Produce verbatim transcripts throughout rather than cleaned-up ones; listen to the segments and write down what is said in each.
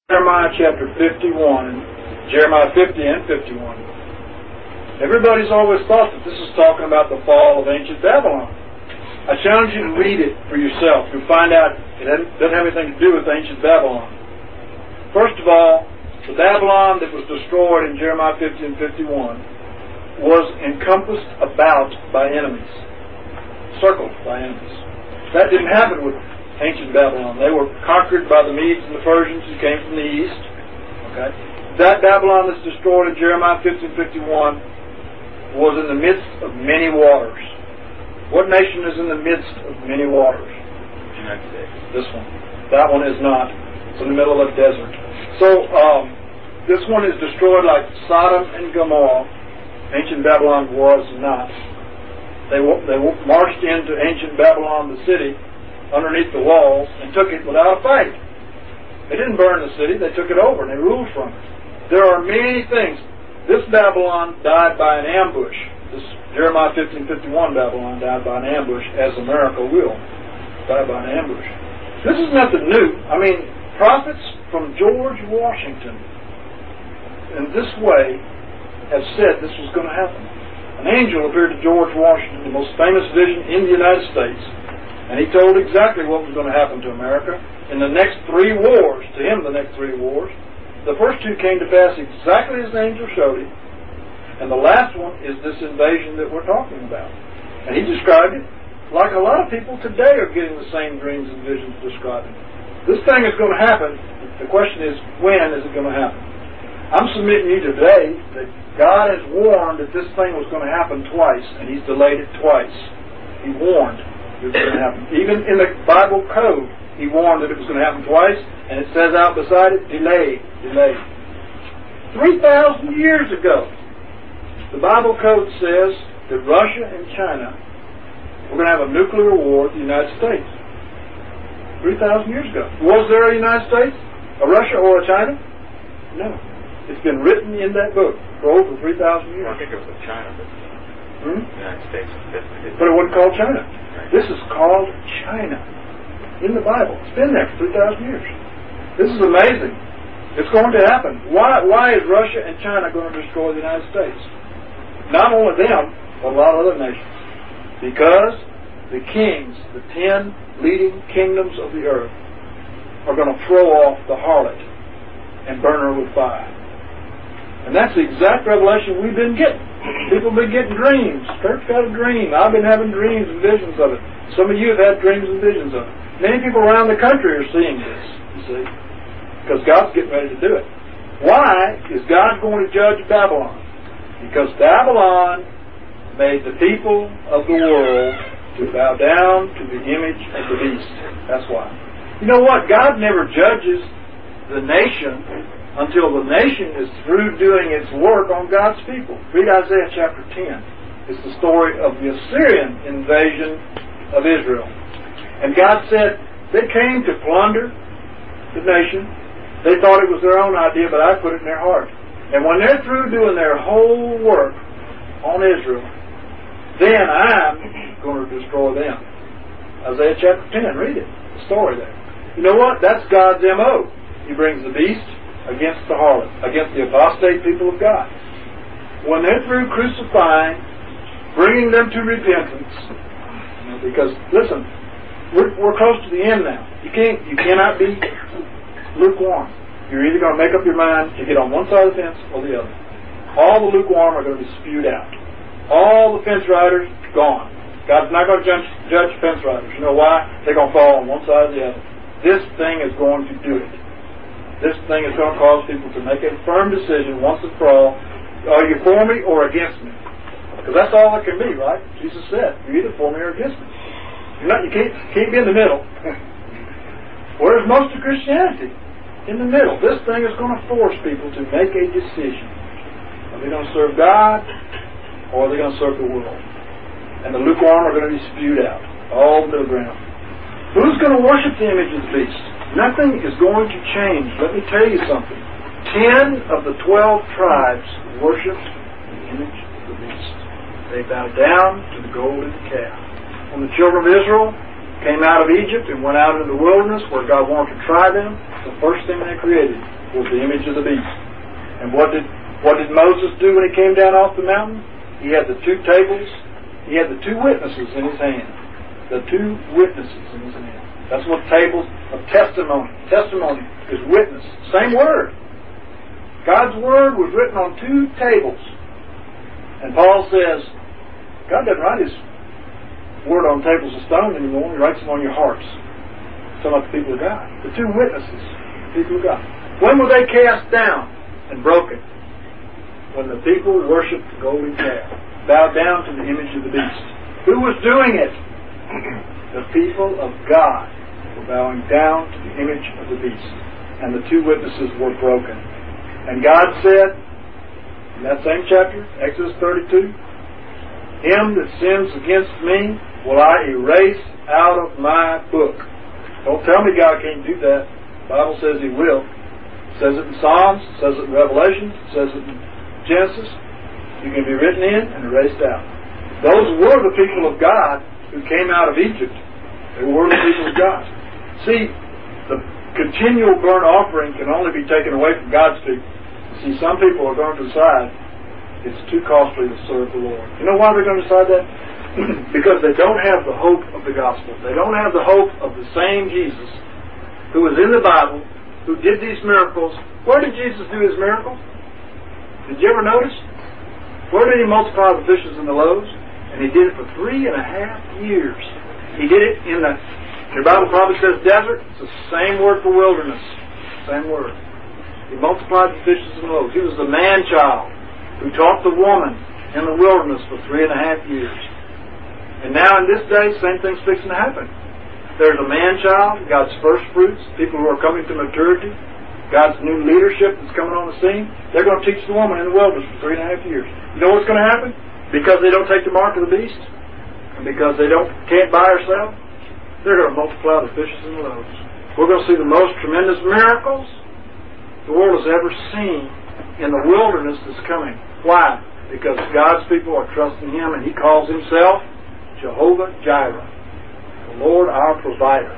Jeremiah chapter fifty-one, Jeremiah fifty and fifty-one. Everybody's always thought that this is talking about the fall of ancient Babylon. I challenge you to read it for yourself. You'll find out it doesn't have anything to do with ancient Babylon. First of all, the Babylon that was destroyed in Jeremiah fifty and fifty-one was encompassed about by enemies, circled by enemies. That didn't happen with ancient Babylon. They were conquered by the Medes and the Persians who came from the east. Okay, that Babylon that's destroyed in Jeremiah fifty and fifty-one was in the midst of many waters. What nation is in the midst of many waters? United States. This one. That one is not. It's in the middle of a desert. So um, this one is destroyed like Sodom and Gomorrah. Ancient Babylon was not. They they marched into ancient Babylon, the city, underneath the walls, and took it without a fight. They didn't burn the city, they took it over and they ruled from it. There are many things. This Babylon died by an ambush. This Jeremiah fifty and fifty-one Babylon died by an ambush, as America will die by an ambush. This is nothing new. I mean, prophets from George Washington in this way have said this was going to happen. An angel appeared to George Washington, the most famous vision in the United States, and he told exactly what was going to happen to America in the next three wars. To him, the next three wars. The first two came to pass exactly as the angel showed him. And the last one is this invasion that we're talking about. And he described it like a lot of people today are getting the same dreams and visions describing it. This thing is going to happen. The question is, when is it going to happen? I'm submitting you today that God has warned that this thing was going to happen twice, and He's delayed it twice. He warned. It was going to happen. Even in the Bible code, He warned that it was going to happen twice, and it says out beside it, delayed, delayed. Three thousand years ago, the Bible code says that Russia and China were going to have a nuclear war with the United States. Three thousand years ago. Was there a United States, a Russia, or a China? No. It's been written in that book for over three thousand years. I think it was a China, but hmm? the United States. But it wasn't called China. This is called China in the Bible. It's been there for three thousand years. This is amazing. It's going to happen. Why Why is Russia and China going to destroy the United States? Not only them, but a lot of other nations. Because the kings, the ten leading kingdoms of the earth, are going to throw off the harlot and burn her with fire. And that's the exact revelation we've been getting. People have been getting dreams. Kirk's got a dream. I've been having dreams and visions of it. Some of you have had dreams and visions of it. Many people around the country are seeing this, you see, because God's getting ready to do it. Why is God going to judge Babylon? Because Babylon made the people of the world to bow down to the image of the beast. That's why. You know what? God never judges the nation until the nation is through doing its work on God's people. Read Isaiah chapter ten. It's the story of the Assyrian invasion of Israel. And God said, they came to plunder the nation. They thought it was their own idea, but I put it in their heart. And when they're through doing their whole work on Israel, then I'm going to destroy them. Isaiah chapter ten, read it. The story there. You know what? That's God's M O. He brings the beast against the harlot, against the apostate people of God. When they're through crucifying, bringing them to repentance, you know, because, listen, we're, we're close to the end now. You can't, you cannot be lukewarm. You're either going to make up your mind to get on one side of the fence or the other. All the lukewarm are going to be spewed out. All the fence riders, gone. God's not going to judge, judge fence riders. You know why? They're going to fall on one side or the other. This thing is going to do it. This thing is going to cause people to make a firm decision once and for all. Are you for me or against me? Because that's all it can be, right? Jesus said, you're either for me or against me. You're not, you can't, can't be in the middle. Where's most of Christianity? In the middle. This thing is going to force people to make a decision. Are they going to serve God or are they going to serve the world? And the lukewarm are going to be spewed out. All the middle ground. Who's going to worship the image of the beast? Nothing is going to change. Let me tell you something. Ten of the twelve tribes worshipped the image of the beast. They bowed down to the golden calf. When the children of Israel came out of Egypt and went out into the wilderness where God wanted to try them, the first thing they created was the image of the beast. And what did what did Moses do when he came down off the mountain? He had the two tables. He had the two witnesses in his hand. The two witnesses in his hand. That's what tables of testimony. Testimony is witness. Same word. God's word was written on two tables. And Paul says, God doesn't write his word on tables of stone anymore. He writes them on your hearts. Talking about the people of God. The two witnesses, the people of God. When were they cast down and broken? When the people worshipped the golden calf, bowed down to the image of the beast. Who was doing it? The people of God were bowing down to the image of the beast. And the two witnesses were broken. And God said, in that same chapter, Exodus thirty-two, him that sins against me will I erase out of my book. Don't tell me God can't do that. The Bible says He will. It says it in Psalms, it says it in Revelation, it says it in Genesis. You can be written in and erased out. Those were the people of God who came out of Egypt. They were the people of God. See, the continual burnt offering can only be taken away from God's people. See, some people are going to decide it's too costly to serve the Lord. You know why they're going to decide that? Because they don't have the hope of the gospel. They don't have the hope of the same Jesus who was in the Bible, who did these miracles. Where did Jesus do His miracles? Did you ever notice? Where did He multiply the fishes and the loaves? And He did it for three and a half years. He did it in the, your Bible probably says desert. It's the same word for wilderness. Same word. He multiplied the fishes and loaves. He was the man-child who taught the woman in the wilderness for three and a half years. And now in this day, same thing's fixing to happen. There's a man-child, God's first fruits, people who are coming to maturity, God's new leadership that's coming on the scene. They're going to teach the woman in the wilderness for three and a half years. You know what's going to happen? Because they don't take the mark of the beast, and because they don't can't buy or sell, they're going to multiply the fishes and the loaves. We're going to see the most tremendous miracles the world has ever seen in the wilderness that's coming. Why? Because God's people are trusting Him, and He calls Himself Jehovah Jireh, the Lord our provider.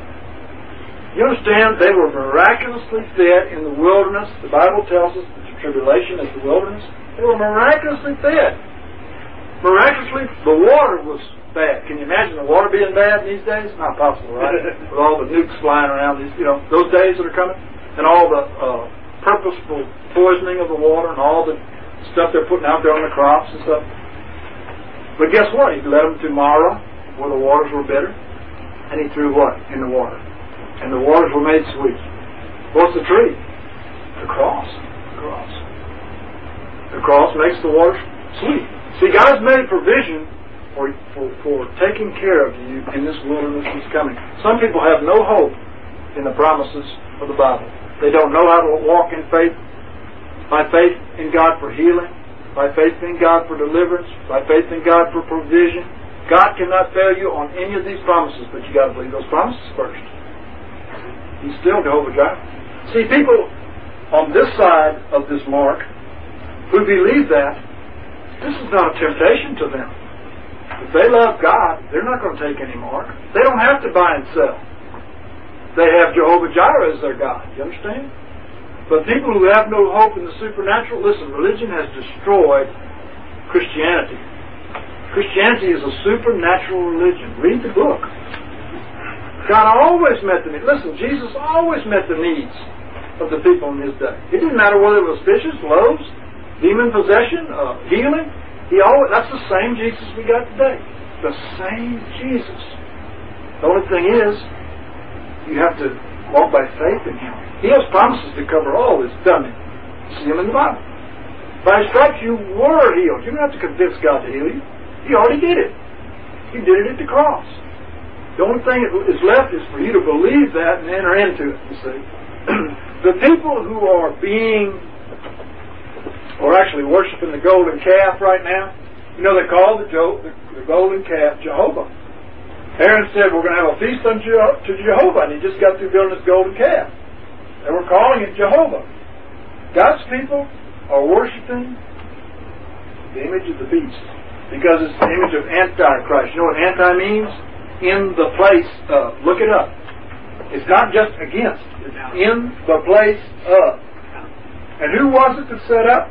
You understand? They were miraculously fed in the wilderness. The Bible tells us that the tribulation is the wilderness. They were miraculously fed. Miraculously, the water was bad. Can you imagine the water being bad in these days? Not possible, right? With all the nukes flying around, these, you know, those days that are coming, and all the uh, purposeful poisoning of the water, and all the stuff they're putting out there on the crops and stuff. But guess what? He led them to Marah, where the waters were bitter, and He threw what in the water? And the waters were made sweet. What's the tree? The cross. The cross. The cross makes the waters sweet. See, God's made provision for, for, for taking care of you in this wilderness that's coming. Some people have no hope in the promises of the Bible. They don't know how to walk in faith, by faith in God for healing, by faith in God for deliverance, by faith in God for provision. God cannot fail you on any of these promises, but you got to believe those promises first. He's still Jehovah Jireh. See, people on this side of this mark who believe that, this is not a temptation to them. If they love God, they're not going to take any mark. They don't have to buy and sell. They have Jehovah Jireh as their God. You understand? But people who have no hope in the supernatural, listen, religion has destroyed Christianity. Christianity is a supernatural religion. Read the book. God always met the needs. Listen, Jesus always met the needs of the people in His day. It didn't matter whether it was fishes, loaves, demon possession, uh, healing. He always, that's the same Jesus we got today. The same Jesus. The only thing is, you have to walk by faith in Him. He has promises to cover all this, doesn't He? See Him in the Bible. By His stripes you were healed. You don't have to convince God to heal you. He already did it. He did it at the cross. The only thing that is left is for you to believe that and enter into it, you see. The people who are being, or actually worshiping the golden calf right now, you know they call the, Jo- the, the golden calf Jehovah. Aaron said, we're going to have a feast unto to Jehovah, and he just got through building this golden calf. They were calling it Jehovah. God's people are worshiping the image of the beast, because it's the image of Antichrist. You know what anti means? In the place of. Look it up. It's not just against. It's in the place of. And who was it that set up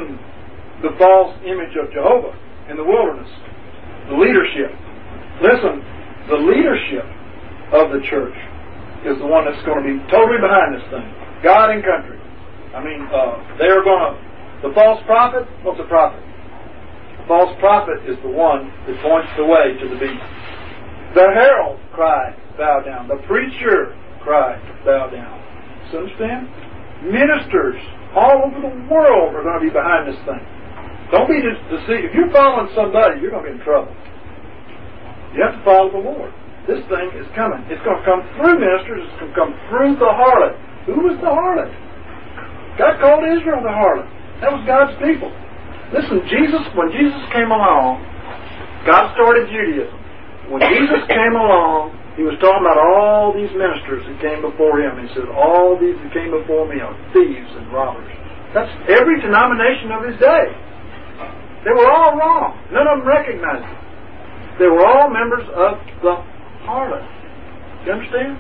the false image of Jehovah in the wilderness? The leadership. Listen, the leadership of the church is the one that's going to be totally behind this thing. God and country. I mean, uh, they are going to... The false prophet, what's a prophet? The false prophet is the one that points the way to the beast. The herald cried, bow down. The preacher cried, bow down. So understand? Ministers all over the world are going to be behind this thing. Don't be deceived. If you're following somebody, you're going to be in trouble. You have to follow the Lord. This thing is coming. It's going to come through ministers. It's going to come through the harlot. Who was the harlot? God called Israel the harlot. That was God's people. Listen, Jesus, when Jesus came along, God started Judaism. When Jesus came along, He was talking about all these ministers that came before Him. He said, all these that came before me are thieves and robbers. That's every denomination of His day. They were all wrong. None of them recognized it. They were all members of the harlot. You understand?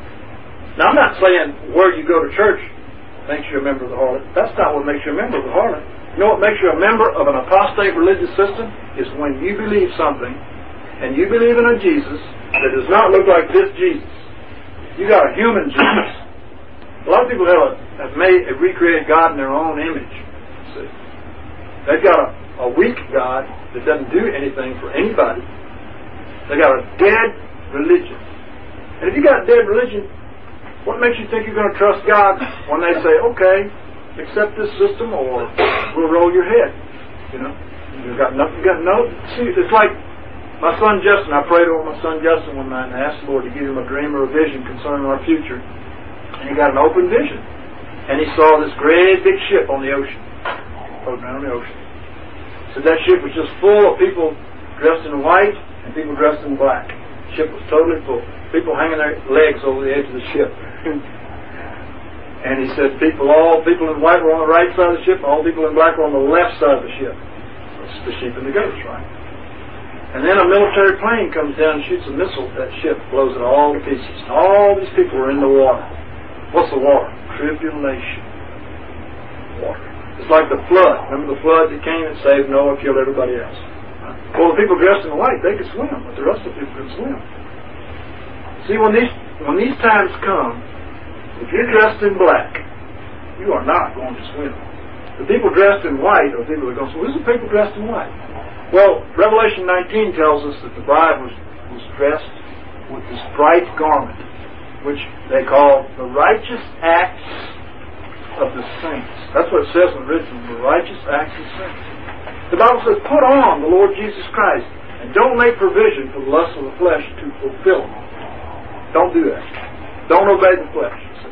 Now, I'm not saying where you go to church makes you a member of the harlot. That's not what makes you a member of the harlot. You know what makes you a member of an apostate religious system? Is when you believe something, and you believe in a Jesus that does not look like this Jesus. You got a human Jesus. A lot of people have, a, have made a recreated God in their own image. See, they've got a, a weak God that doesn't do anything for anybody. They got a dead religion. And if you got a dead religion, what makes you think you're going to trust God when they say, okay, accept this system or we'll roll your head? You know, you've got nothing, you got no, see, it's like my son Justin. I prayed over my son Justin one night and I asked the Lord to give him a dream or a vision concerning our future. And he got an open vision. And he saw this great big ship on the ocean, floating around the ocean. So that ship was just full of people dressed in white and people dressed in black. The ship was totally full. People hanging their legs over the edge of the ship. And he said, people, all people in white were on the right side of the ship, all people in black were on the left side of the ship. It's the sheep and the goats, right? And then a military plane comes down and shoots a missile at that ship, blows it all to pieces. And all these people are in the water. What's the water? Tribulation. Water. It's like the flood. Remember the flood that came and saved Noah, killed everybody else? Well, the people dressed in white, they could swim, but the rest of the people couldn't swim. See, when these when these times come, if you're dressed in black, you are not going to swim. The people dressed in white are people that are going to swim. Who's the people dressed in white? Well, Revelation nineteen tells us that the bride was, was dressed with this bright garment, which they call the righteous acts of the saints. That's what it says in the original, the righteous acts of the saints. The Bible says, put on the Lord Jesus Christ, and don't make provision for the lust of the flesh to fulfill them. Don't do that. Don't obey the flesh.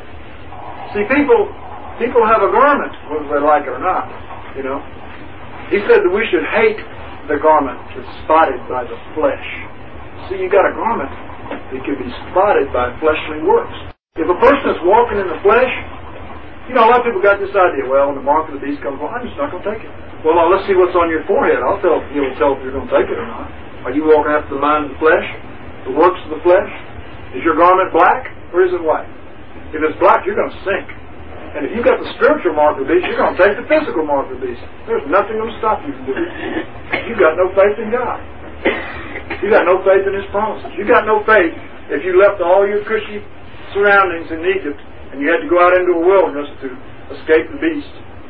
See, people people have a garment, whether they like it or not. You know, He said that we should hate the garment that's spotted by the flesh. See, you got a garment that can be spotted by fleshly works. If a person is walking in the flesh, you know, a lot of people got this idea. Well, when the mark of the beast comes along, I'm just not going to take it. Well, now let's see what's on your forehead. I'll tell you'll tell if you're going to take it or not. Are you walking after the mind of the flesh, the works of the flesh? Is your garment black or is it white? If it's black, you're going to sink. And if you've got the spiritual mark of the beast, you're going to take the physical mark of the beast. There's nothing going to stop you from doing it. You've got no faith in God. You've got no faith in His promises. You've got no faith if you left all your cushy surroundings in Egypt and you had to go out into a wilderness to escape the beast.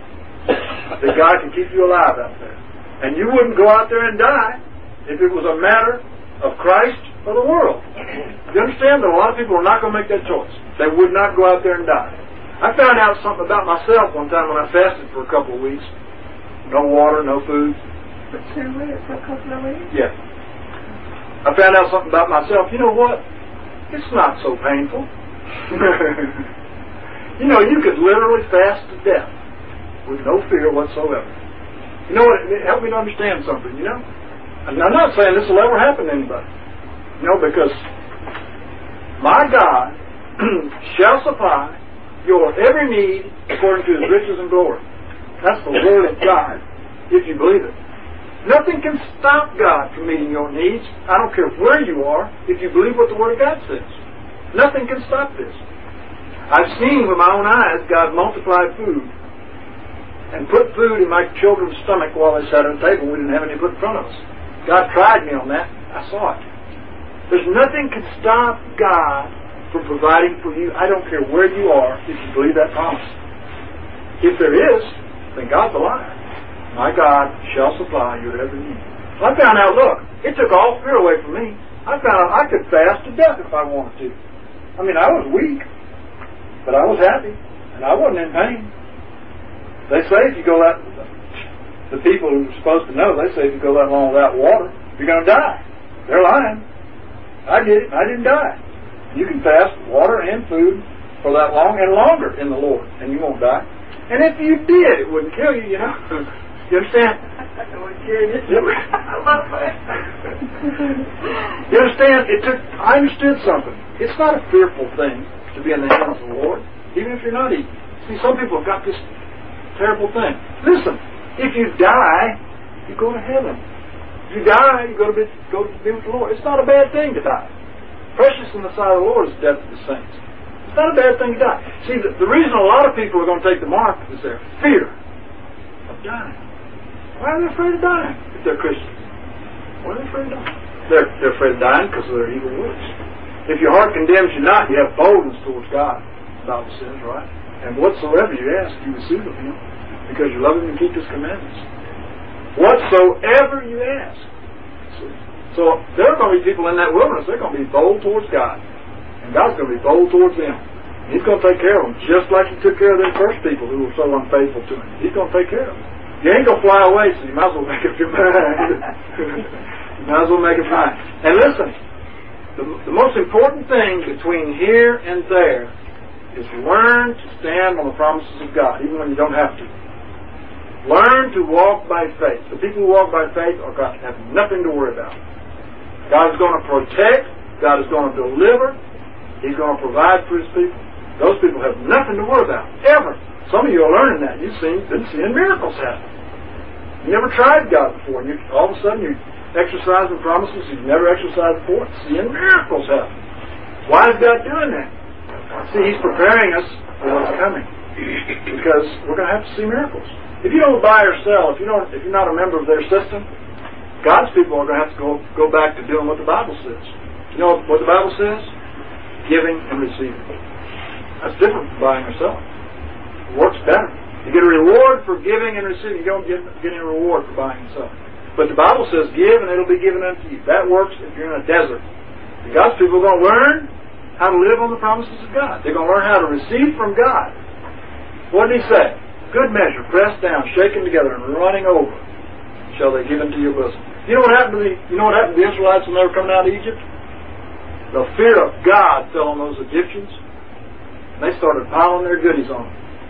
That God can keep you alive out there. And you wouldn't go out there and die if it was a matter of Christ or the world. You understand that a lot of people are not going to make that choice. They would not go out there and die. I found out something about myself one time when I fasted for a couple of weeks. No water, no food. For two weeks, for a couple of weeks? Yeah. I found out something about myself. You know what? It's not so painful. You know, you could literally fast to death with no fear whatsoever. You know what? It helped me to understand something, you know? And I'm not saying this will ever happen to anybody. You know, because my God shall supply your every need according to His riches and glory. That's the Word of God, if you believe it. Nothing can stop God from meeting your needs. I don't care where you are, if you believe what the Word of God says. Nothing can stop this. I've seen with my own eyes God multiply food and put food in my children's stomach while they sat at a table. We didn't have any to put in front of us. God tried me on that. I saw it. There's nothing can stop God from providing for you. I don't care where you are if you believe that promise. If there is, then God's a liar. My God shall supply your every need. I found out, look, it took all fear away from me. I found out I could fast to death if I wanted to. I mean, I was weak, but I was happy, and I wasn't in pain. They say if you go that, the people who are supposed to know, they say if you go that long without water, you're going to die. They're lying. I did it. I didn't die. You can fast water and food for that long and longer in the Lord, and you won't die. And if you did, it wouldn't kill you, you know. You understand? It wouldn't kill you. I love that. You understand? It took. I understood something. It's not a fearful thing to be in the hands of the Lord, even if you're not eating. See, some people have got this terrible thing. Listen, if you die, you go to heaven. If you die, you go to be, go to be with the Lord. It's not a bad thing to die. Precious in the sight of the Lord is the death of the saints. It's not a bad thing to die. See, the, the reason a lot of people are going to take the mark is their fear of dying. Why are they afraid of dying if they're Christians? Why are they afraid of dying? They're, they're afraid of dying because of their evil works. If your heart condemns you not, you have boldness towards God, the Bible says, right? And whatsoever you ask, you receive of Him, because you love Him and keep His commandments. Whatsoever you ask. See? So there are going to be people in that wilderness, they're going to be bold towards God. And God's going to be bold towards them. And He's going to take care of them, just like He took care of them first people who were so unfaithful to Him. He's going to take care of them. You ain't going to fly away, so you might as well make up your mind. You might as well make it fine. And listen, the, the most important thing between here and there is learn to stand on the promises of God, even when you don't have to. Learn to walk by faith. The people who walk by faith are going to have nothing to worry about. God is going to protect. God is going to deliver. He's going to provide for His people. Those people have nothing to worry about, ever. Some of you are learning that. You've seen, been seeing miracles happen. You never tried God before, and you, all of a sudden you're exercising promises you've never exercised before, seeing miracles happen. Why is God doing that? See, He's preparing us for what's coming, because we're going to have to see miracles. If you don't buy or sell, if you don't, if you're not a member of their system, God's people are going to have to go go back to doing what the Bible says. You know what the Bible says? Giving and receiving. That's different from buying or selling. It works better. You get a reward for giving and receiving. You don't get, get any reward for buying and selling. But the Bible says, give and it'll be given unto you. That works if you're in a desert. And God's people are going to learn how to live on the promises of God. They're going to learn how to receive from God. What did He say? Good measure, pressed down, shaken together, and running over, shall they give into your bosom. You know what happened to the, you know what happened to the Israelites when they were coming out of Egypt? The fear of God fell on those Egyptians. And they started piling their goodies on them.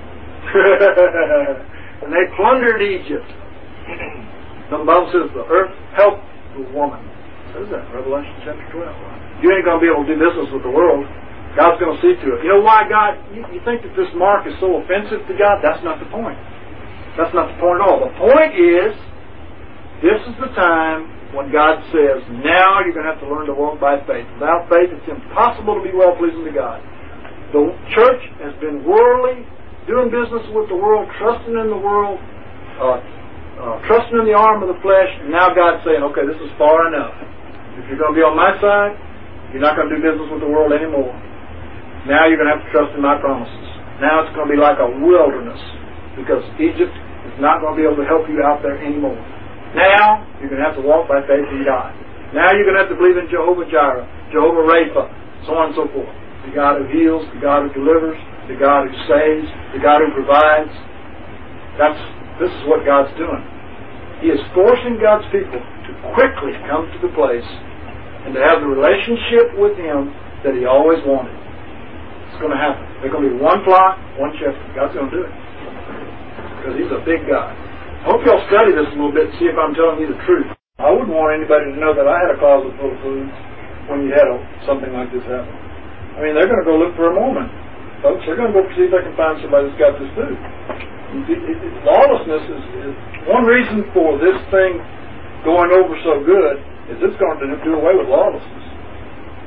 And they plundered Egypt. Now the Bible says the earth helped the woman. It says that in Revelation chapter twelve. You ain't going to be able to do business with the world. God's going to see to it. You know why God, you, you think that this mark is so offensive to God? That's not the point. That's not the point at all. The point is, this is the time when God says, now you're going to have to learn to walk by faith. Without faith, it's impossible to be well-pleasing to God. The church has been worldly, doing business with the world, trusting in the world, uh, uh, trusting in the arm of the flesh, and now God's saying, okay, this is far enough. If you're going to be on my side, you're not going to do business with the world anymore. Now you're going to have to trust in my promises. Now it's going to be like a wilderness, because Egypt is not going to be able to help you out there anymore. Now you're going to have to walk by faith in God. Now you're going to have to believe in Jehovah Jireh, Jehovah Rapha, so on and so forth. The God who heals, the God who delivers, the God who saves, the God who provides. That's this is what God's doing. He is forcing God's people to quickly come to the place and to have the relationship with Him that He always wanted. It's going to happen. There's going to be one flock, one shepherd. God's going to do it. Because He's a big God. I hope y'all study this a little bit and see if I'm telling you the truth. I wouldn't want anybody to know that I had a closet full of food when you had a, something like this happen. I mean, they're going to go look for a moment. Folks, they're going to go see if they can find somebody that's got this food. It, it, it, lawlessness is, is one reason for this thing going over so good is it's going to do away with lawlessness.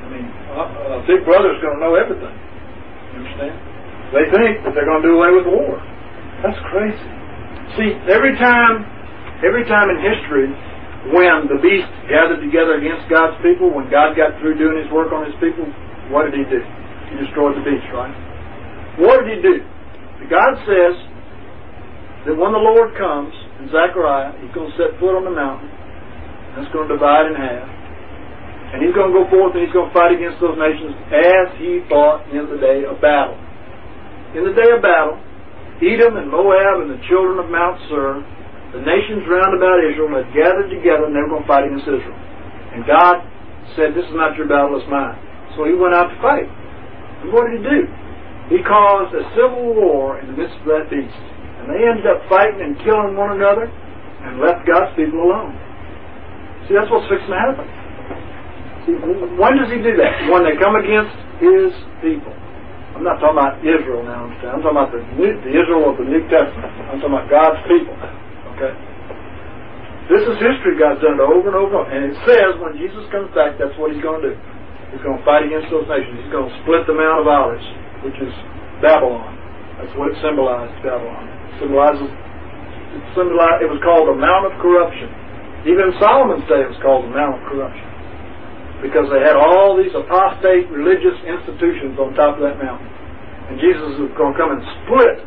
mean, uh, uh, Big Brother's going to know everything. You understand? They think that they're going to do away with the war. That's crazy. See, every time, every time in history, when the beast gathered together against God's people, when God got through doing His work on His people, what did He do? He destroyed the beast, right? What did He do? God says that when the Lord comes in Zechariah, He's going to set foot on the mountain, and it's going to divide in half. And He's going to go forth and He's going to fight against those nations as He fought in the day of battle. In the day of battle, Edom and Moab and the children of Mount Seir, the nations round about Israel, had gathered together and they were going to fight against Israel. And God said, this is not your battle, it's mine. So He went out to fight. And what did He do? He caused a civil war in the midst of that beast. And they ended up fighting and killing one another and left God's people alone. See, that's what's fixing to happen. See, when does He do that? When they come against His people. I'm not talking about Israel now, understand? I'm talking about the, New, the Israel of the New Testament. I'm talking about God's people. Okay? This is history. God's done it over and over. And it says when Jesus comes back, that's what He's going to do. He's going to fight against those nations. He's going to split the Mount of Olives, which is Babylon. That's what it symbolized, Babylon. It symbolizes, it symbolized, it was called the Mount of Corruption. Even in Solomon's day, it was called the Mount of Corruption. Because they had all these apostate religious institutions on top of that mountain. And Jesus is going to come and split.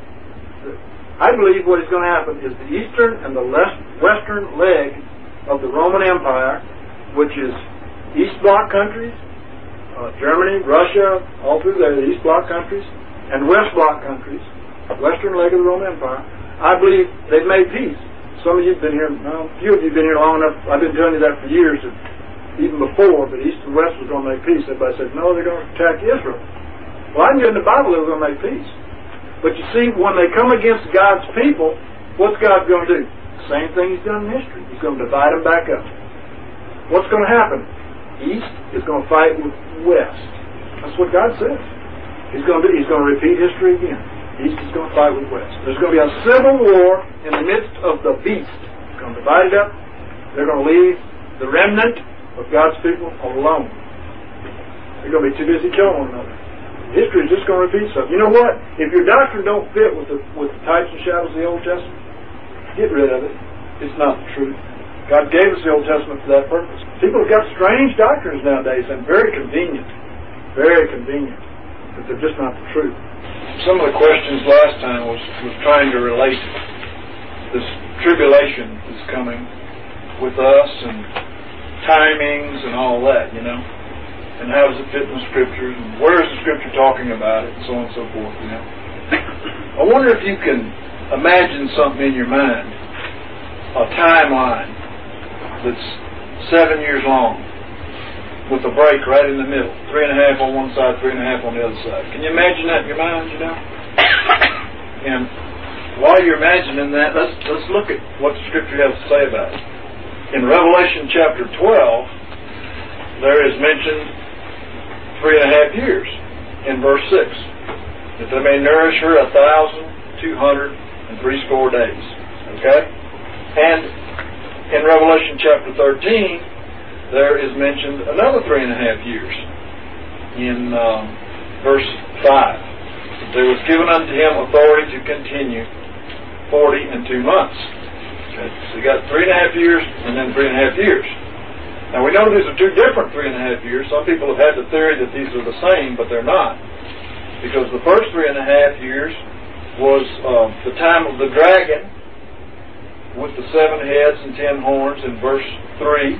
I believe what is going to happen is the eastern and the western leg of the Roman Empire, which is East Bloc countries, uh, Germany, Russia, all through there, the East Bloc countries, and West Bloc countries, western leg of the Roman Empire. I believe they've made peace. Some of you have been here, well, a few of you have been here long enough. I've been telling you that for years. That even before, but East and West was going to make peace. Everybody said, no, they're going to attack Israel. Well, I knew in the Bible they were going to make peace. But you see, when they come against God's people, what's God going to do? Same thing He's done in history. He's going to divide them back up. What's going to happen? East is going to fight with West. That's what God says. He's going to do, He's going to repeat history again. East is going to fight with West. There's going to be a civil war in the midst of the beast. It's going to divide it up. They're going to leave the remnant of God's people alone. They're going to be too busy killing one another. History is just going to repeat itself. You know what? If your doctrine don't fit with the with the types and shadows of the Old Testament, get rid of it. It's not the truth. God gave us the Old Testament for that purpose. People have got strange doctrines nowadays and very convenient. Very convenient. But they're just not the truth. Some of the questions last time was, was trying to relate this tribulation that's coming with us and timings and all that, you know, and how does it fit in the Scriptures, and where is the Scripture talking about it, and so on and so forth, you know. I wonder if you can imagine something in your mind, a timeline that's seven years long, with a break right in the middle, three and a half on one side, three and a half on the other side. Can you imagine that in your mind, you know? And while you're imagining that, let's let's look at what the Scripture has to say about it. In Revelation chapter twelve, there is mentioned three and a half years in verse six, that they may nourish her a thousand two hundred and threescore days. Okay? And in Revelation chapter thirteen, there is mentioned another three and a half years in um, verse five. There was given unto him authority to continue forty and two months. Okay. So you got three and a half years and then three and a half years. Now we know these are two different three and a half years. Some people have had the theory that these are the same, but they're not. Because the first three and a half years was uh, the time of the dragon with the seven heads and ten horns in verse three.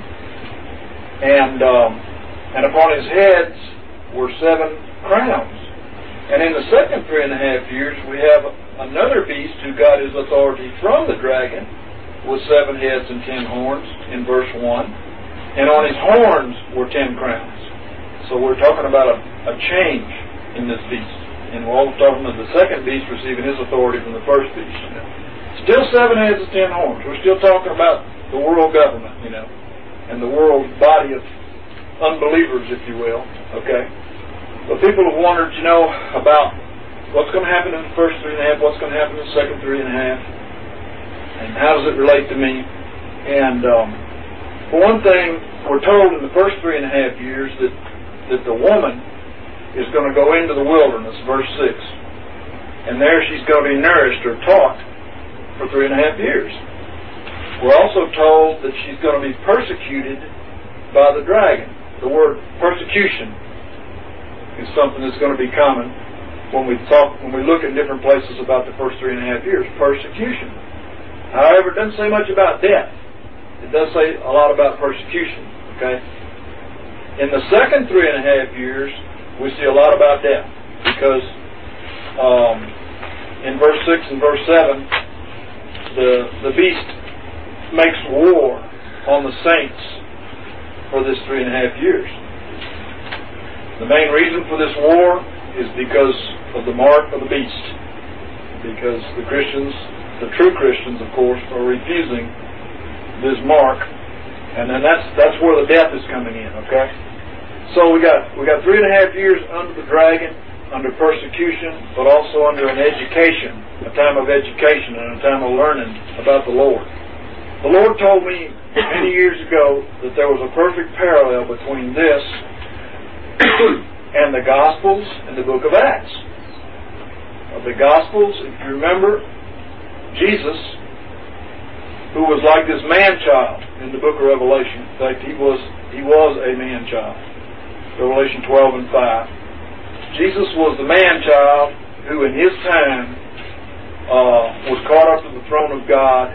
And um, and upon his heads were seven crowns. And in the second three and a half years we have another beast who got his authority from the dragon with seven heads and ten horns in verse one. And on his horns were ten crowns. So we're talking about a, a change in this beast. And we're also talking about the second beast receiving his authority from the first beast. You know. Still seven heads and ten horns. We're still talking about the world government, you know, and the world body of unbelievers, if you will. Okay? But people have wondered, you know, about what's going to happen in the first three and a half, what's going to happen in the second three and a half, and how does it relate to me? And um, for one thing, we're told in the first three and a half years that that the woman is going to go into the wilderness, verse six. And there she's going to be nourished or taught for three and a half years. We're also told that she's going to be persecuted by the dragon. The word persecution is something that's going to be common when we talk, when we look at different places about the first three and a half years. Persecution. However, it doesn't say much about death. It does say a lot about persecution. Okay? In the second three and a half years, we see a lot about death, because um, in verse six and verse seven, the the beast makes war on the saints for this three and a half years. The main reason for this war is because of the mark of the beast, because the Christians, the true Christians, of course, are refusing this mark, and then that's that's where the death is coming in. Okay. So we got we got three and a half years under the dragon, under persecution, but also under an education, a time of education and a time of learning about the Lord. The Lord told me many years ago that there was a perfect parallel between this and the Gospels and the book of Acts. Of the Gospels, if you remember, Jesus, who was like this man-child in the book of Revelation. In fact, he was he was a man-child. Revelation twelve and five. Jesus was the man-child who in his time uh, was caught up to the throne of God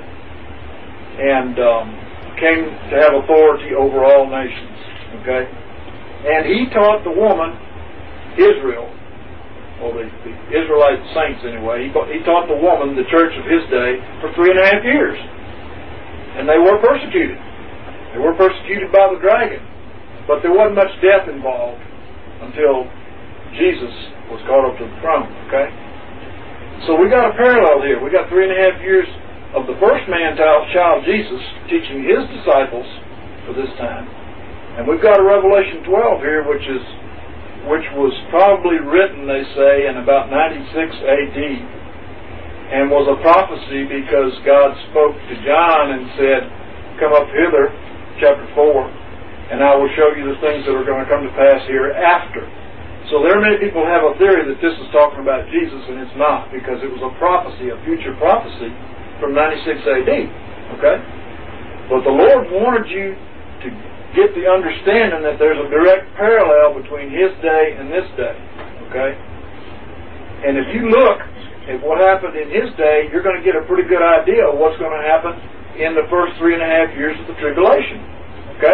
and um, came to have authority over all nations. Okay? And he taught the woman, Israel, or the, the Israelite saints anyway, he, he taught the woman, the church of his day, for three and a half years. And they were persecuted. They were persecuted by the dragon. But there wasn't much death involved until Jesus was caught up to the throne. Okay? So we got a parallel here. We got three and a half years of the first man-child, child Jesus, teaching his disciples for this time. And we've got a Revelation twelve here, which is which was probably written, they say, in about ninety-six A D, and was a prophecy because God spoke to John and said, "Come up hither," chapter four, "and I will show you the things that are going to come to pass hereafter." So there are many people who have a theory that this is talking about Jesus, and it's not, because it was a prophecy, a future prophecy from ninety-six A D. Okay? But the Lord wanted you to get the understanding that there's a direct parallel between His day and this day. Okay? And if you look at what happened in His day, you're going to get a pretty good idea of what's going to happen in the first three and a half years of the tribulation. Okay?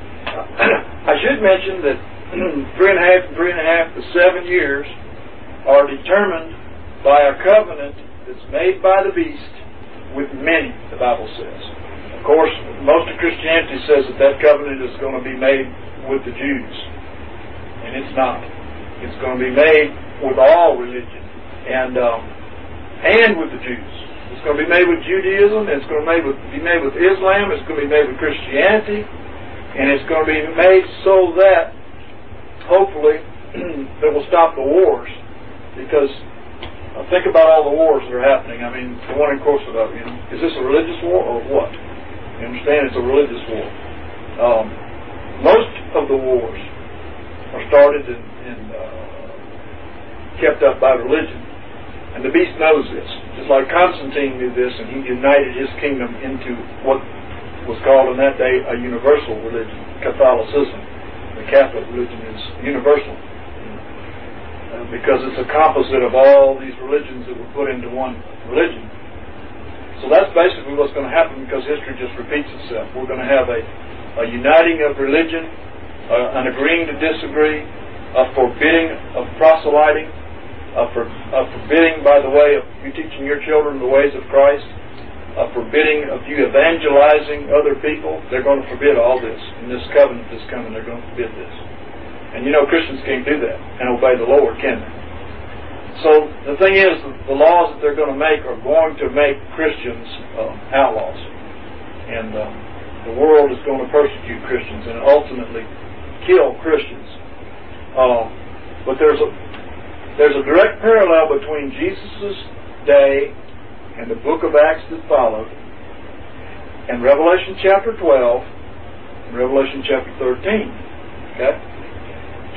I should mention that three and a half and three and a half to seven years are determined by a covenant that's made by the beast with many, the Bible says. Of course, most of Christianity says that that covenant is going to be made with the Jews. And it's not. It's going to be made with all religion and um, and with the Jews. It's going to be made with Judaism, it's going to be made with, be made with Islam, it's going to be made with Christianity, and it's going to be made so that, hopefully, that will stop the wars. Because uh, think about all the wars that are happening. I mean, the one in Kosovo, you know, is this a religious war or what? You understand, it's a religious war. Um, most of the wars are started and, and uh, kept up by religion. And the beast knows this. Just like Constantine knew this, and he united his kingdom into what was called in that day a universal religion, Catholicism. The Catholic religion is universal uh, because it's a composite of all these religions that were put into one religion. So that's basically what's going to happen, because history just repeats itself. We're going to have a, a uniting of religion, uh, an agreeing to disagree, a forbidding of proselyting, a, for, a forbidding, by the way, of you teaching your children the ways of Christ, a forbidding of you evangelizing other people. They're going to forbid all this. In this covenant that's coming, they're going to forbid this. And you know Christians can't do that and obey the Lord, can they? So the thing is, the laws that they're going to make are going to make Christians uh, outlaws. And um, the world is going to persecute Christians and ultimately kill Christians. Uh, but there's a there's a direct parallel between Jesus' day and the book of Acts that followed, and Revelation chapter twelve and Revelation chapter thirteen. Okay?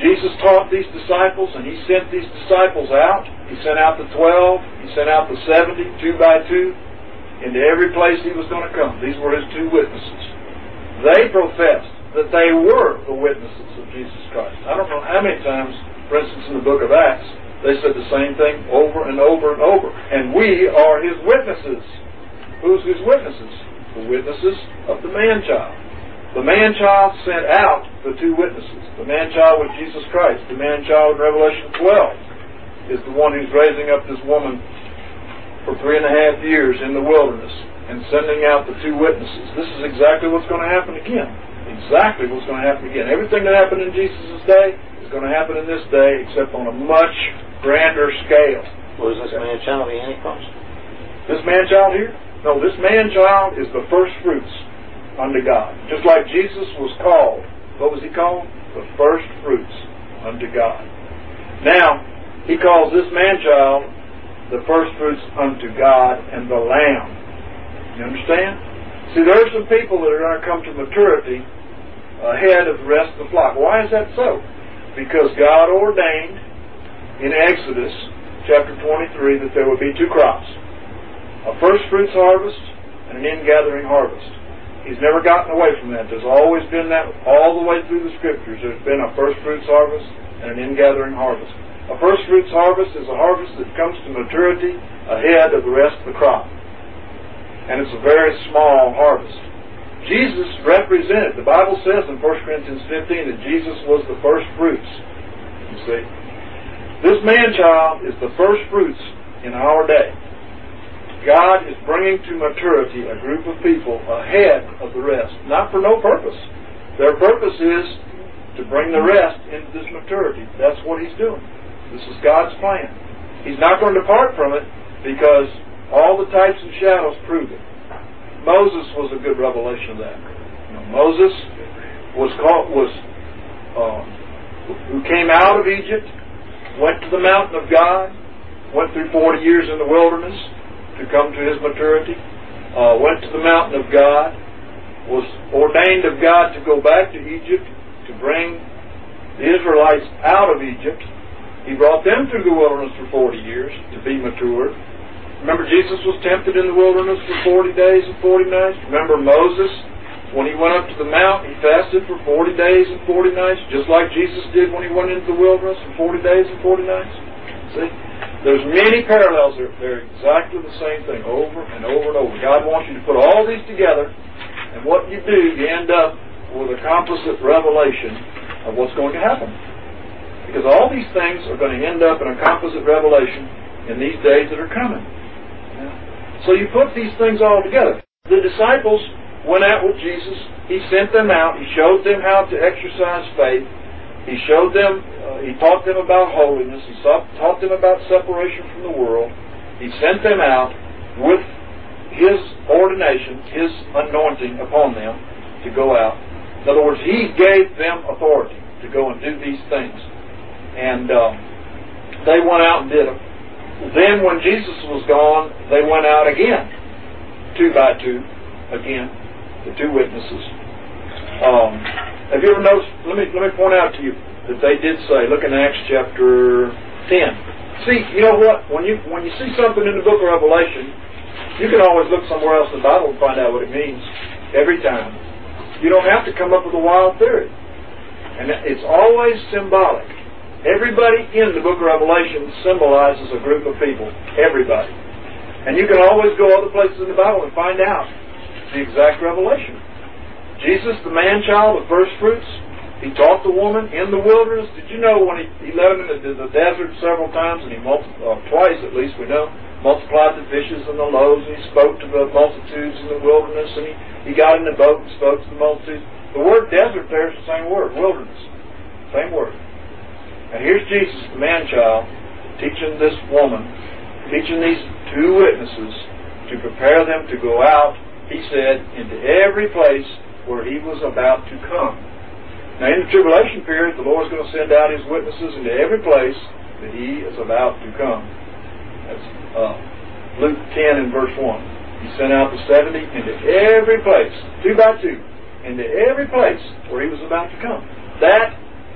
Jesus taught these disciples, and He sent these disciples out. He sent out the twelve. He sent out the seventy, two by two, into every place He was going to come. These were His two witnesses. They professed that they were the witnesses of Jesus Christ. I don't know how many times, for instance, in the book of Acts, they said the same thing over and over and over. And we are His witnesses. Who's His witnesses? The witnesses of the man-child. The man-child sent out the two witnesses. The man-child was Jesus Christ. The man-child in Revelation twelve is the one who's raising up this woman for three and a half years in the wilderness and sending out the two witnesses. This is exactly what's going to happen again. Exactly what's going to happen again. Everything that happened in Jesus' day is going to happen in this day, except on a much grander scale. Was this man-child the Antichrist? This man-child here? No, this man-child is the first fruits unto God. Just like Jesus was called, what was He called? The first fruits unto God. Now, He calls this man-child the first fruits unto God and the Lamb. You understand? See, there are some people that are going to come to maturity ahead of the rest of the flock. Why is that so? Because God ordained in Exodus chapter twenty-three that there would be two crops. A first fruits harvest and an in-gathering harvest. He's never gotten away from that. There's always been that all the way through the Scriptures. There's been a first fruits harvest and an in-gathering harvest. A first fruits harvest is a harvest that comes to maturity ahead of the rest of the crop. And it's a very small harvest. Jesus represented, the Bible says in First Corinthians fifteen that Jesus was the first fruits. You see? This man-child is the first fruits in our day. God is bringing to maturity a group of people ahead of the rest, not for no purpose. Their purpose is to bring the rest into this maturity. That's what He's doing. This is God's plan. He's not going to depart from it because all the types and shadows prove it. Moses was a good revelation of that. You know, Moses was called, was uh, who came out of Egypt, went to the mountain of God, went through forty years in the wilderness to come to his maturity, uh, went to the mountain of God, was ordained of God to go back to Egypt to bring the Israelites out of Egypt. He brought them through the wilderness for forty years to be matured. Remember, Jesus was tempted in the wilderness for forty days and forty nights. Remember Moses, when he went up to the mount, he fasted for forty days and forty nights, just like Jesus did when he went into the wilderness for forty days and forty nights. See? There's many parallels there. They're exactly the same thing over and over and over. God wants you to put all these together, and what you do, you end up with a composite revelation of what's going to happen. Because all these things are going to end up in a composite revelation in these days that are coming. So you put these things all together. The disciples went out with Jesus. He sent them out. He showed them how to exercise faith. He showed them, uh, He taught them about holiness. He taught, taught them about separation from the world. He sent them out with His ordination, His anointing upon them to go out. In other words, He gave them authority to go and do these things. And um, they went out and did them. Then when Jesus was gone, they went out again, two by two, again, the two witnesses. Um, have you ever noticed, let me, let me point out to you that they did say, look in Acts chapter ten. See, you know what, when you, when you see something in the book of Revelation, you can always look somewhere else in the Bible and find out what it means every time. You don't have to come up with a wild theory. And it's always symbolic. Everybody in the book of Revelation symbolizes a group of people. Everybody. And you can always go other places in the Bible and find out the exact revelation. Jesus, the man-child, the first fruits, He taught the woman in the wilderness. Did you know when He, he led them into the desert several times, and He multi- uh, twice at least we know, multiplied the fishes and the loaves, and He spoke to the multitudes in the wilderness, and He, he got in the boat and spoke to the multitudes. The word desert there is the same word, wilderness. Same word. And here's Jesus, the man-child, teaching this woman, teaching these two witnesses to prepare them to go out, He said, into every place where He was about to come. Now, in the tribulation period, the Lord's going to send out His witnesses into every place that He is about to come. That's uh, Luke ten and verse one. He sent out the seventy into every place, two by two, into every place where He was about to come. That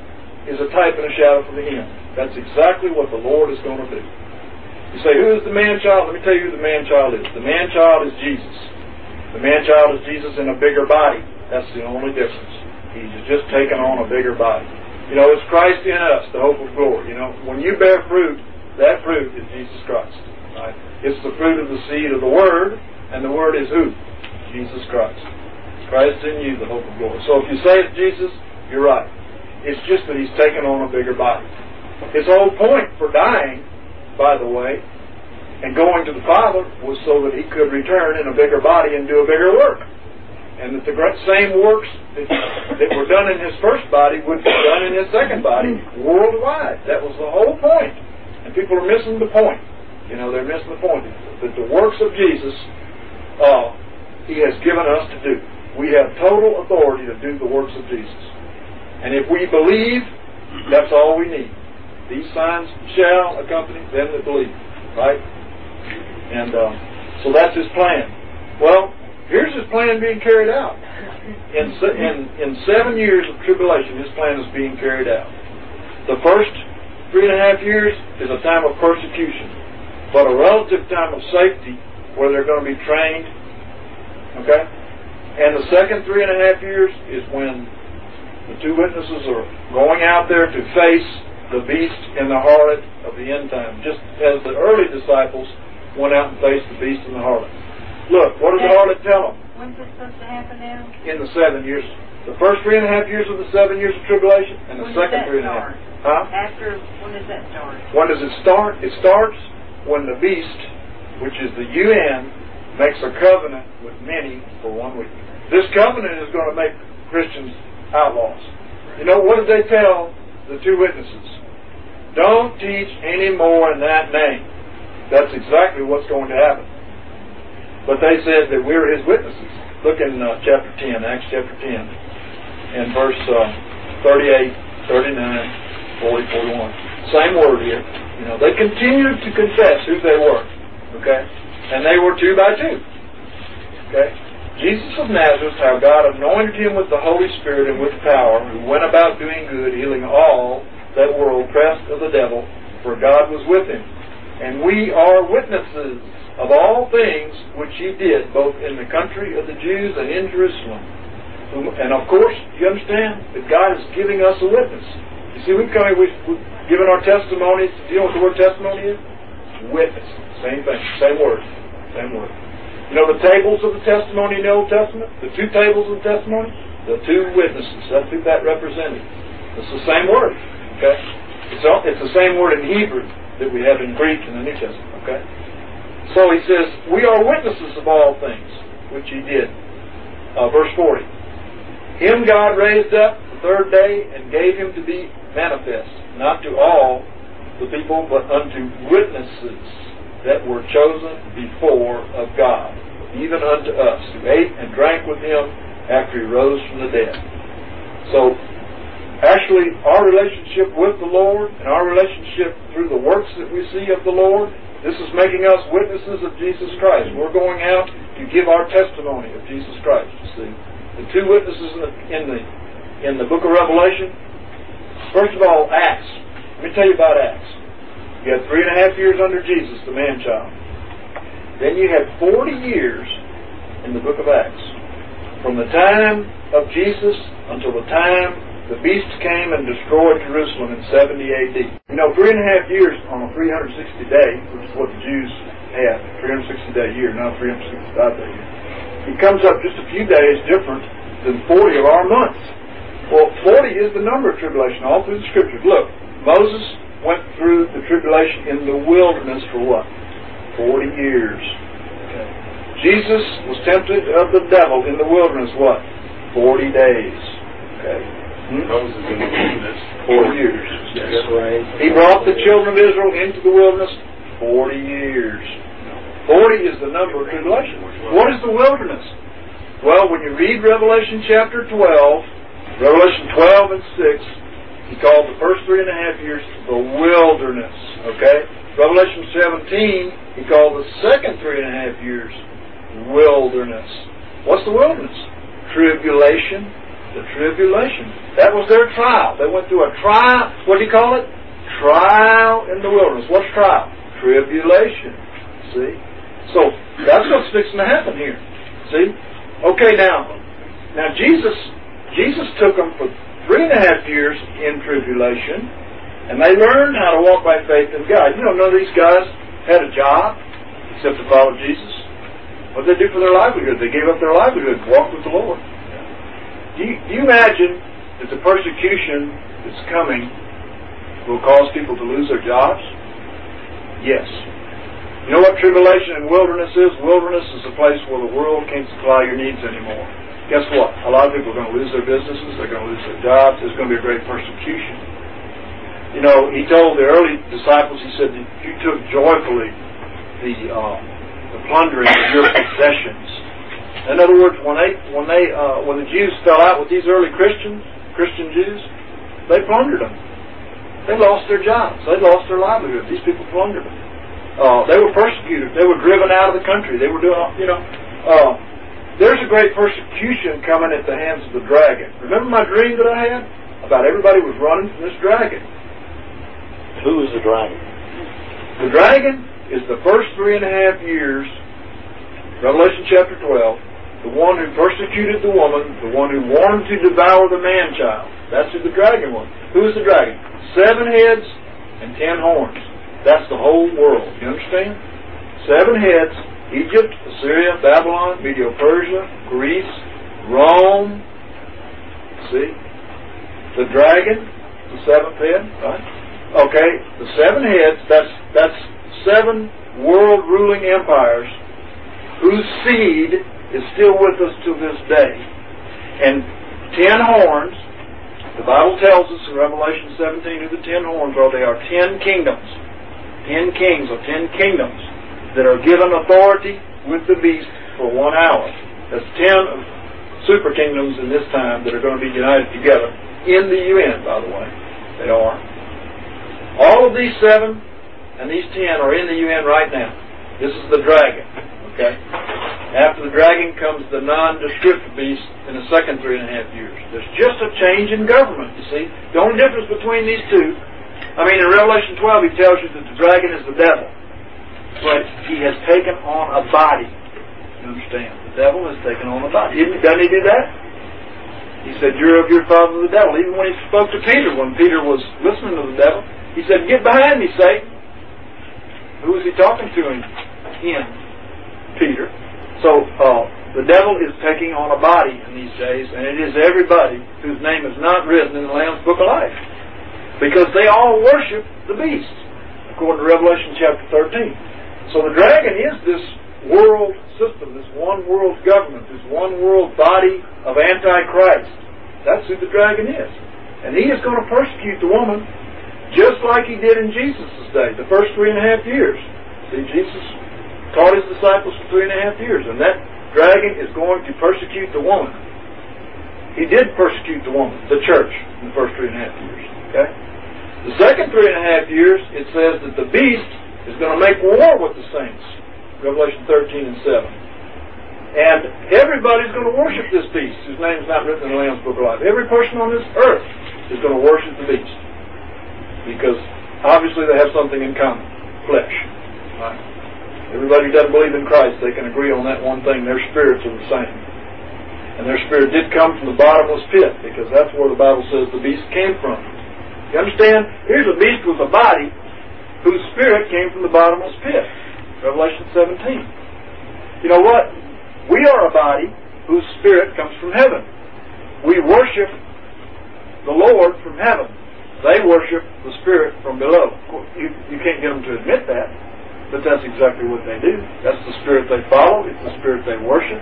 is a type and a shadow for the end. That's exactly what the Lord is going to do. You say, who is the man-child? Let me tell you who the man-child is. The man-child is Jesus. The man-child is Jesus in a bigger body. That's the only difference. He's just taken on a bigger body. You know, it's Christ in us, the hope of glory. You know, when you bear fruit, that fruit is Jesus Christ. Right? It's the fruit of the seed of the Word, and the Word is who? Jesus Christ. Christ in you, the hope of glory. So if you say it's Jesus, you're right. It's just that He's taken on a bigger body. His whole point for dying, by the way, and going to the Father was so that He could return in a bigger body and do a bigger work. And that the same works that, that were done in His first body would be done in His second body worldwide. That was the whole point. And people are missing the point. You know, they're missing the point. That the works of Jesus, uh, He has given us to do. We have total authority to do the works of Jesus. And if we believe, that's all we need. These signs shall accompany them that believe. Right? And uh, so that's His plan. Well, here's His plan being carried out. In, in, in seven years of tribulation, His plan is being carried out. The first three and a half years is a time of persecution, but a relative time of safety where they're going to be trained. Okay? And the second three and a half years is when the two witnesses are going out there to face the beast and the harlot of the end time, just as the early disciples went out and faced the beast and the harlot. Look, what did the harlot tell them? When's this supposed to happen now? In the seven years. The first three and a half years of the seven years of tribulation, and the when second three and a half. Huh? After, when does that start? When does it start? It starts when the beast, which is the U N, makes a covenant with many for one week. This covenant is going to make Christians outlaws. You know, what did they tell the two witnesses? Don't teach any more in that name. That's exactly what's going to happen. But they said that we're His witnesses. Look in uh, chapter ten, Acts chapter ten, and verse uh, thirty-eight, thirty-nine, forty, forty-one. Same word here. You know, they continued to confess who they were. Okay? And they were two by two. Okay? Jesus of Nazareth, how God anointed Him with the Holy Spirit and with power, who went about doing good, healing all that were oppressed of the devil, for God was with Him. And we are witnesses of all things which He did, both in the country of the Jews and in Jerusalem. And of course, you understand that God is giving us a witness. You see, we've come, we've, we've given our testimonies. Do you know what the word testimony is? Witness. Same thing. Same word. Same word. You know the tables of the testimony in the Old Testament? The two tables of the testimony? The two witnesses. That's who that represented. It's the same word. Okay? It's, all, it's the same word in Hebrew that we have in Greek in the New Testament. Okay? So he says, we are witnesses of all things which He did. Uh, verse forty. Him God raised up the third day and gave Him to be manifest, not to all the people, but unto witnesses that were chosen before of God, even unto us, who ate and drank with Him after He rose from the dead. So, actually, our relationship with the Lord and our relationship through the works that we see of the Lord, this is making us witnesses of Jesus Christ. We're going out to give our testimony of Jesus Christ, you see. The two witnesses in the, in the, in the book of Revelation, first of all, Acts. Let me tell you about Acts. You had three and a half years under Jesus, the man-child. Then you had forty years in the book of Acts. From the time of Jesus until the time the beast came and destroyed Jerusalem in seventy A D. You know, three and a half years on a three hundred sixty day, which is what the Jews had, three hundred sixty day year, not three hundred sixty-five day year. It comes up just a few days different than forty of our months. Well, forty is the number of tribulation all through the Scriptures. Look, Moses went through the tribulation in the wilderness for what? Forty years. Okay. Jesus was tempted of the devil in the wilderness what? Forty days. Okay. Hmm? Moses in the wilderness. Forty years. Yes. Right. He brought the children of Israel into the wilderness. Forty years. Forty is the number of tribulation. What is the wilderness? Well, when you read Revelation chapter twelve, Revelation twelve and six, He called the first three and a half years the wilderness. Okay? Revelation seventeen, He called the second three and a half years wilderness. What's the wilderness? Tribulation, The tribulation. That was their trial. They went through a trial. What do you call it? Trial in the wilderness. What's trial? Tribulation. See? So, that's what's fixing to happen here. See? Okay, now, now Jesus, Jesus took them for three and a half years in tribulation, and they learned how to walk by faith in God. You know, none of these guys had a job except to follow Jesus. What did they do for their livelihood? They gave up their livelihood and walked with the Lord. Do you, do you imagine that the persecution that's coming will cause people to lose their jobs? Yes. You know what tribulation and wilderness is? Wilderness is a place where the world can't supply your needs anymore. Guess what? A lot of people are going to lose their businesses. They're going to lose their jobs. There's going to be a great persecution. You know, he told the early disciples, he said, if you took joyfully the, uh, the plundering of your possessions. In other words, when they, when they, uh, when the Jews fell out with these early Christians, Christian Jews, they plundered them. They lost their jobs. They lost their livelihood. These people plundered them. Uh, they were persecuted. They were driven out of the country. They were doing, you know, uh, there's a great persecution coming at the hands of the dragon. Remember my dream that I had? About everybody was running from this dragon. Who is the dragon? The dragon is the first three and a half years, Revelation chapter twelve, the one who persecuted the woman, the one who wanted to devour the man-child. That's who the dragon was. Who is the dragon? Seven heads and ten horns. That's the whole world. You understand? Seven heads, Egypt, Assyria, Babylon, Medo-Persia, Greece, Rome. See? The dragon, the seventh head, right? Okay, the seven heads, that's, that's seven world-ruling empires whose seed is still with us to this day. And ten horns, the Bible tells us in Revelation seventeen who the ten horns are. They are ten kingdoms. Ten kings or ten kingdoms that are given authority with the beast for one hour. That's ten super kingdoms in this time that are going to be united together in the U N, by the way. They are. All of these seven and these ten are in the U N right now. This is the dragon. Okay? After the dragon comes the nondescript beast in the second three and a half years. There's just a change in government, you see. The only difference between these two, I mean, in Revelation twelve, he tells you that the dragon is the devil. But he has taken on a body. You understand? The devil has taken on a body. Doesn't he do that? He said, you're of your father the devil. Even when he spoke to Peter, when Peter was listening to the devil, he said, get behind me, Satan. Who was he talking to him? Him. Peter. So, uh, the devil is taking on a body in these days, and it is everybody whose name is not written in the Lamb's Book of Life. Because they all worship the beast, according to Revelation chapter thirteen. So the dragon is this world system, this one world government, this one world body of Antichrist. That's who the dragon is. And he is going to persecute the woman just like he did in Jesus' day, the first three and a half years. See, Jesus taught his disciples for three and a half years, and that dragon is going to persecute the woman. He did persecute the woman, the church, in the first three and a half years. Okay? The second three and a half years, it says that the beast is going to make war with the saints. Revelation thirteen and seven. And everybody's going to worship this beast, whose name is not written in the Lamb's Book of Life. Every person on this earth is going to worship the beast. Because obviously they have something in common. Flesh. Right? Everybody who doesn't believe in Christ, they can agree on that one thing. Their spirits are the same. And their spirit did come from the bottomless pit, because that's where the Bible says the beast came from. You understand? Here's a beast with a body whose spirit came from the bottomless pit. Revelation seventeen. You know what? We are a body whose spirit comes from heaven. We worship the Lord from heaven. They worship the spirit from below. You, you can't get them to admit that, but that's exactly what they do. That's the spirit they follow. It's the spirit they worship.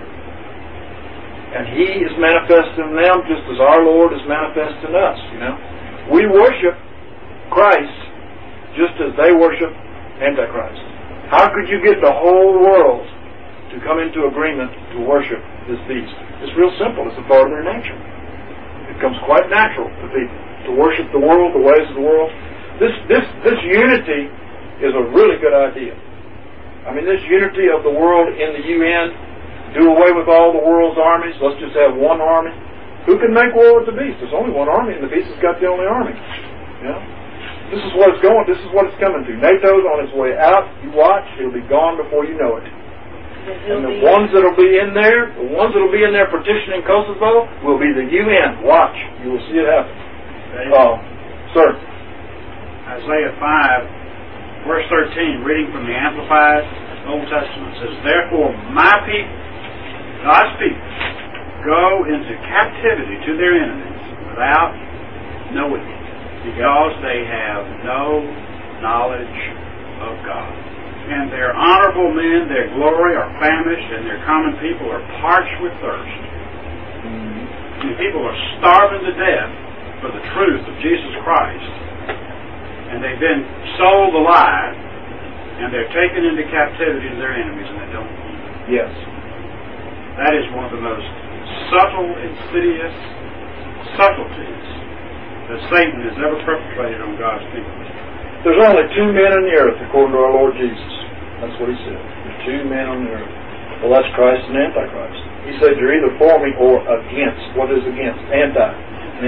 And He is manifest in them just as our Lord is manifest in us, you know. We worship Christ just as they worship Antichrist. How could you get the whole world to come into agreement to worship this beast? It's real simple. It's a part of their nature. It comes quite natural to people to worship the world, the ways of the world. This, this, this unity is a really good idea. I mean, this unity of the world in the U N, do away with all the world's armies. Let's just have one army. Who can make war with the beast? There's only one army, and the beast has got the only army. You know? This is what it's going. This is what it's coming to. NATO's on its way out. You watch, it'll be gone before you know it. And the ones that'll be in there, the ones that'll be in there partitioning Kosovo, will be the U N. Watch, you will see it happen. Oh, uh, sir. Isaiah five, verse thirteen, reading from the Amplified Old Testament, says, "Therefore my people, God's people, go into captivity to their enemies without knowing it, because they have no knowledge of God. And their honorable men, their glory, are famished, and their common people are parched with thirst." Mm-hmm. And people are starving to death for the truth of Jesus Christ. And they've been sold alive, and they're taken into captivity to their enemies, and they don't know it. Yes. That is one of the most subtle, insidious subtleties that Satan has ever perpetrated on God's people. There's only two men on the earth, according to our Lord Jesus. That's what he said. There's two men on the earth. Well, that's Christ and Antichrist. He said you're either for me or against. What is against? Anti. Me.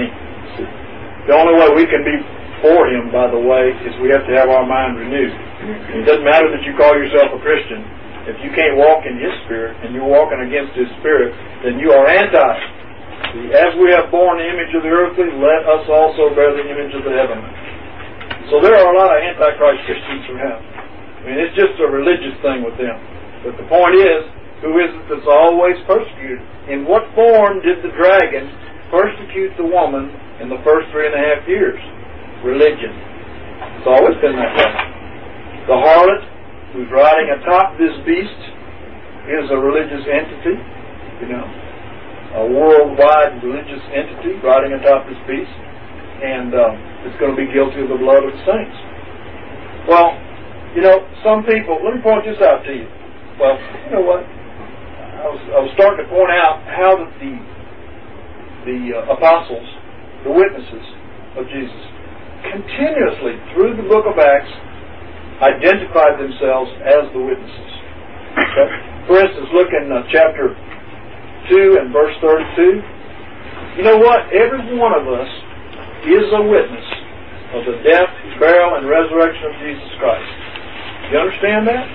The only way we can be for him, by the way, is we have to have our mind renewed. It doesn't matter that you call yourself a Christian. If you can't walk in his spirit and you're walking against his spirit, then you are anti. See, as we have borne the image of the earthly, let us also bear the image of the heavenly. So there are a lot of Antichrist Christians around. I mean, it's just a religious thing with them. But the point is, who is it that's always persecuted? In what form did the dragon persecute the woman in the first three and a half years? Religion. It's always been that way. The harlot, who's riding atop this beast, is a religious entity, you know, a worldwide religious entity riding atop this beast. And uh, it's going to be guilty of the blood of the saints. Well, you know, some people, let me point this out to you. Well, you know what? I was, I was starting to point out how that the, the uh, apostles, the witnesses of Jesus, continuously through the book of Acts, identified themselves as the witnesses. Okay? For instance, look in uh, chapter two and verse thirty-two. You know what? Every one of us is a witness of the death, burial, and resurrection of Jesus Christ. You understand that?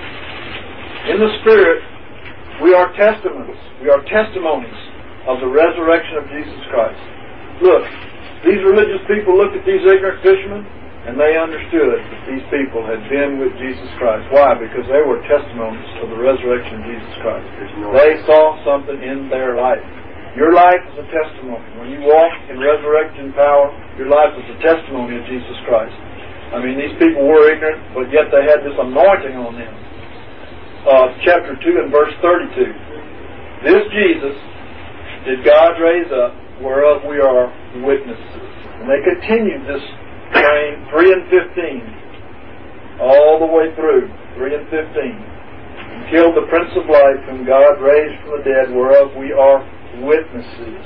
In the Spirit, we are testaments. We are testimonies of the resurrection of Jesus Christ. Look, these religious people looked at these ignorant fishermen, and they understood that these people had been with Jesus Christ. Why? Because they were testimonies of the resurrection of Jesus Christ. They saw something in their life. Your life is a testimony. When you walk in resurrection power, your life is a testimony of Jesus Christ. I mean, these people were ignorant, but yet they had this anointing on them. Uh, chapter two and verse thirty-two. This Jesus did God raise up, whereof we are witnesses. And they continued this train, three and fifteen, all the way through, three and fifteen. And killed the Prince of Life, whom God raised from the dead, whereof we are witnesses.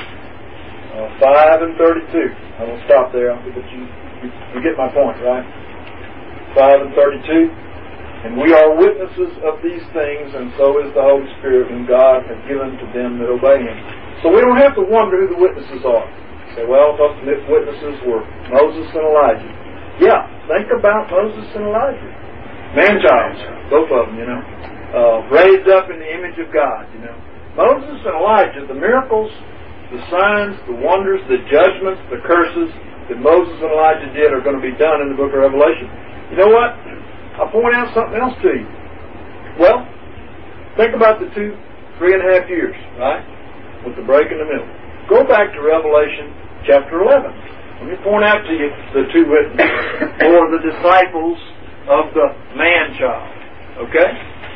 Uh, five and thirty-two. I will stop there, but you, you, you get my point, right? five and thirty-two. And we are witnesses of these things, and so is the Holy Spirit, whom God hath given to them that obey Him. So we don't have to wonder who the witnesses are. Say, well, those witnesses were Moses and Elijah. Yeah, think about Moses and Elijah. Man-childs, both of them, you know. Uh, raised up in the image of God, you know. Moses and Elijah, the miracles, the signs, the wonders, the judgments, the curses that Moses and Elijah did are going to be done in the book of Revelation. You know what? I'll point out something else to you. Well, think about the two, three and a half years, right? With the break in the middle. Go back to Revelation chapter eleven. Let me point out to you the two witnesses, or the disciples of the man-child. Okay?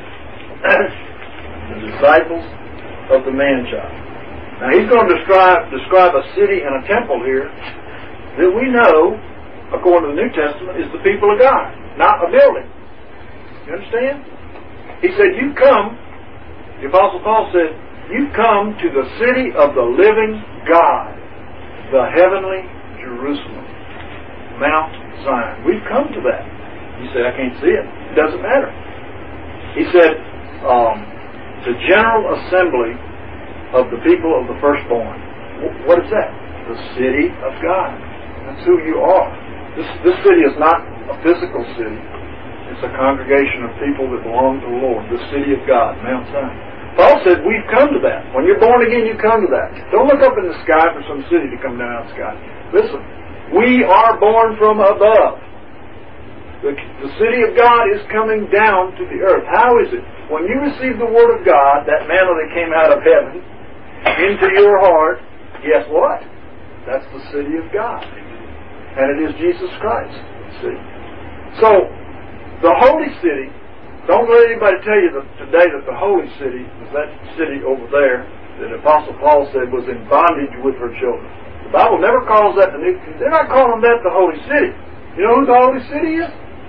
The disciples of the man-child. Now he's going to describe describe a city and a temple here that we know, according to the New Testament, is the people of God, not a building. You understand? He said, you come, the Apostle Paul said, you come to the city of the living God, the heavenly Jerusalem, Mount Zion. We've come to that. You say, I can't see it. It doesn't matter. He said, um, the general assembly of the people of the firstborn. What is that? The city of God. That's who you are. This, this city is not a physical city. It's a congregation of people that belong to the Lord. The city of God, Mount Zion. Paul said we've come to that. When you're born again, you come to that. Don't look up in the sky for some city to come down out of the sky. Listen, we are born from above. The, the city of God is coming down to the earth. How is it? When you receive the Word of God, that manna that came out of heaven, into your heart, guess what? That's the city of God. And it is Jesus Christ. See? So, the holy city, don't let anybody tell you that today that the holy city is that city over there that Apostle Paul said was in bondage with her children. The Bible never calls that the new, they're not calling that the holy city. You know who the holy city is?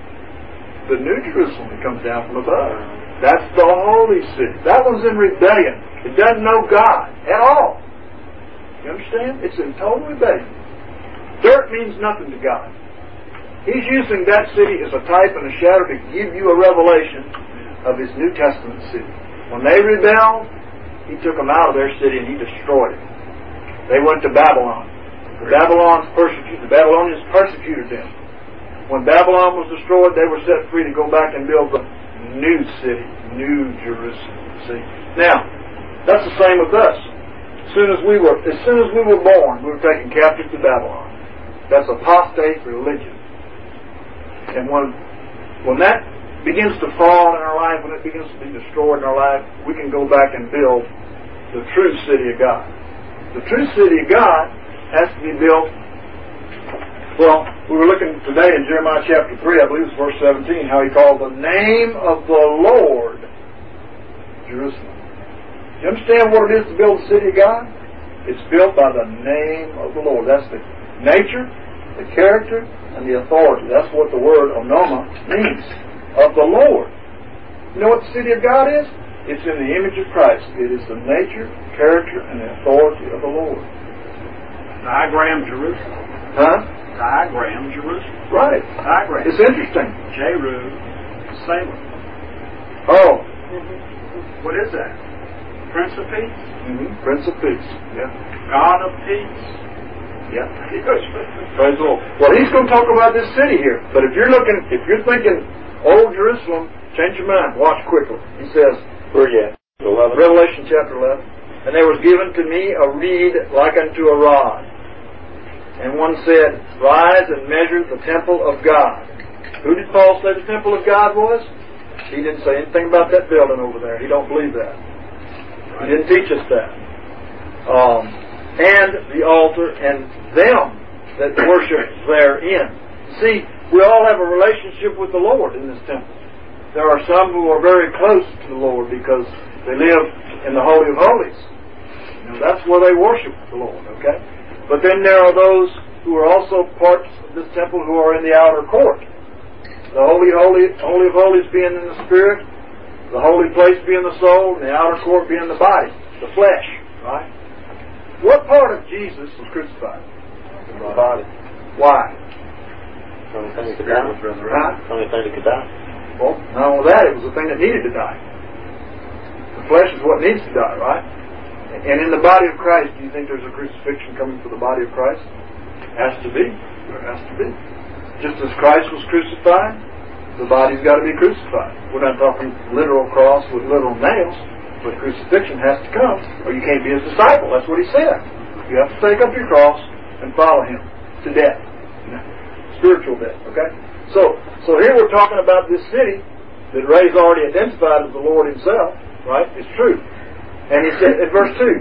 The New Jerusalem that comes down from above. That's the holy city. That one's in rebellion. It doesn't know God at all. You understand? It's in total rebellion. Dirt means nothing to God. He's using that city as a type and a shadow to give you a revelation of His New Testament city. When they rebelled, He took them out of their city and He destroyed it. They went to Babylon. The Babylons persecuted, the Babylonians persecuted them. When Babylon was destroyed, they were set free to go back and build the new city, New Jerusalem. See? Now, that's the same with us. As soon as we were, as soon as we were born, we were taken captive to Babylon. That's apostate religion. And when when that begins to fall in our life, when it begins to be destroyed in our life, we can go back and build the true city of God. The true city of God has to be built. Well, we were looking today in Jeremiah chapter three, I believe it's verse seventeen, how He called the name of the Lord Jerusalem. Do you understand what it is to build the city of God? It's built by the name of the Lord. That's the nature, the character, and the authority. That's what the word onoma means. Of the Lord. You know what the city of God is? It's in the image of Christ. It is the nature, character, and the authority of the Lord. Diagram Jerusalem. Huh? Diagram Jerusalem. Right. Diagram. It's interesting. Jeru Salem. Oh. What is that? Prince of Peace? Mm-hmm. Prince of Peace. Yeah. God of Peace? Yeah. Praise the Lord. Well, he's going to talk about this city here. But if you're looking, if you're thinking Old Jerusalem, change your mind. Watch quickly. He says, where you at? eleven. Revelation chapter eleven. And there was given to me a reed like unto a rod. And one said, rise and measure the temple of God. Who did Paul say the temple of God was? He didn't say anything about that building over there. He don't believe that. He didn't teach us that. Um, and the altar and them that worship therein. See, we all have a relationship with the Lord in this temple. There are some who are very close to the Lord because they live in the Holy of Holies. You know, that's where they worship the Lord, okay? But then there are those who are also parts of this temple who are in the outer court. The Holy, Holy, Holy of Holies being in the Spirit, the holy place being the soul, and the outer court being the body, the flesh, right? What part of Jesus was crucified? The body. Why? The only thing that could die. Huh? The only thing that could die. Well, not only that, it was the thing that needed to die. The flesh is what needs to die, right? And in the body of Christ, do you think there's a crucifixion coming for the body of Christ? Has to be. There has to be. Just as Christ was crucified, the body's got to be crucified. We're not talking literal cross with literal nails, but crucifixion has to come, or you can't be His disciple. That's what He said. You have to take up your cross and follow Him to death. Spiritual death, okay? So, so here we're talking about this city that Ray's already identified as the Lord Himself, right? It's true. And he said in verse two,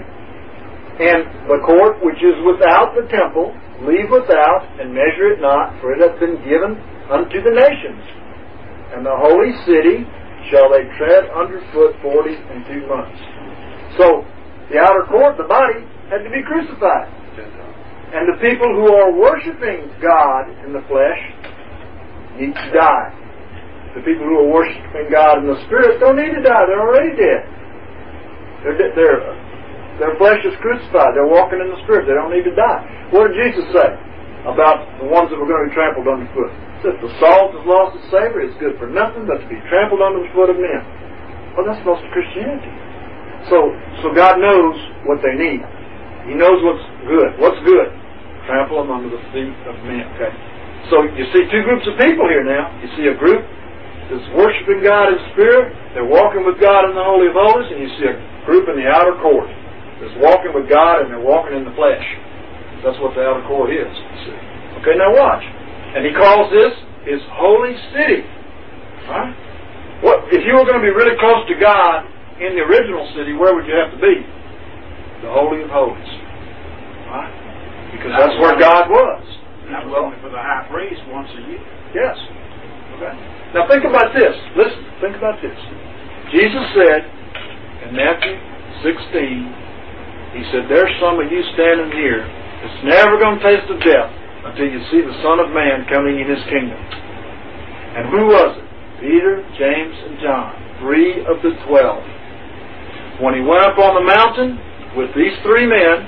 and the court which is without the temple, leave without, and measure it not, for it hath been given unto the nations. And the holy city shall they tread under foot forty and two months. So, the outer court, the body, had to be crucified. And the people who are worshiping God in the flesh need to die. The people who are worshiping God in the Spirit don't need to die. They're already dead. They're, they're, their flesh is crucified. They're walking in the Spirit. They don't need to die. What did Jesus say about the ones that were going to be trampled underfoot? He said, the salt has lost its savor. It's good for nothing but to be trampled under the foot of men. Well, that's most of Christianity. So, so God knows what they need. He knows what's good. What's good? Trample them under the feet of men. Okay. So you see two groups of people here now. You see a group that's worshiping God in spirit. They're walking with God in the Holy of Holies. And you see a group in the outer court that's walking with God and they're walking in the flesh. That's what the outer court is. You see. Okay, now watch. And he calls this his holy city. Right? What if you were going to be really close to God in the original city? Where would you have to be? The Holy of Holies. Right? Because that's where God was. That was only for the high priest once a year. Yes. Okay. Now think about this. Listen. Think about this. Jesus said in Matthew sixteen, He said, "There's some of you standing here that's never going to taste of death until you see the Son of Man coming in His kingdom." And who was it? Peter, James, and John, three of the twelve. When He went up on the mountain with these three men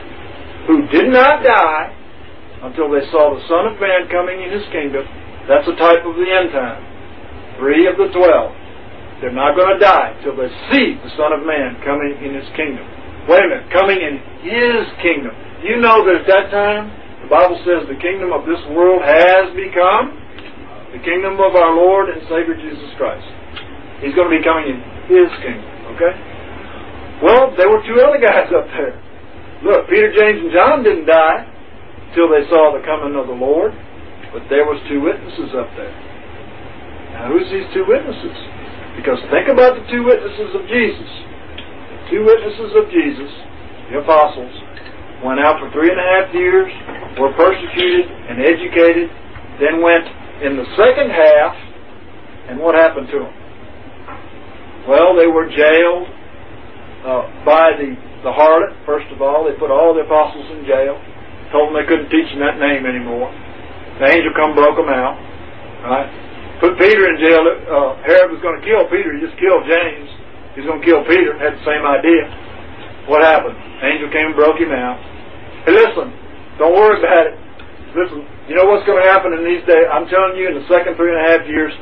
who did not die until they saw the Son of Man coming in His kingdom, that's a type of the end time. Three of the twelve. They're not going to die until they see the Son of Man coming in His kingdom. Wait a minute, coming in His kingdom. You know that at that time, the Bible says the kingdom of this world has become the kingdom of our Lord and Savior Jesus Christ. He's going to be coming in His kingdom, okay? Well, there were two other guys up there. Look, Peter, James, and John didn't die until they saw the coming of the Lord, but there was two witnesses up there. Now, who's these two witnesses? Because think about the two witnesses of Jesus. The two witnesses of Jesus, the apostles, went out for three and a half years, were persecuted and educated, then went in the second half, and what happened to them? Well, they were jailed uh, by the, the harlot, first of all. They put all the apostles in jail, told them they couldn't teach in that name anymore. The angel come broke them out, right? Put Peter in jail. Uh, Herod was going to kill Peter. He just killed James. He was going to kill Peter. Had the same idea. What happened? The angel came and broke him out. Hey, listen. Don't worry about it. Listen. You know what's going to happen in these days? I'm telling you, in the second three and a half years,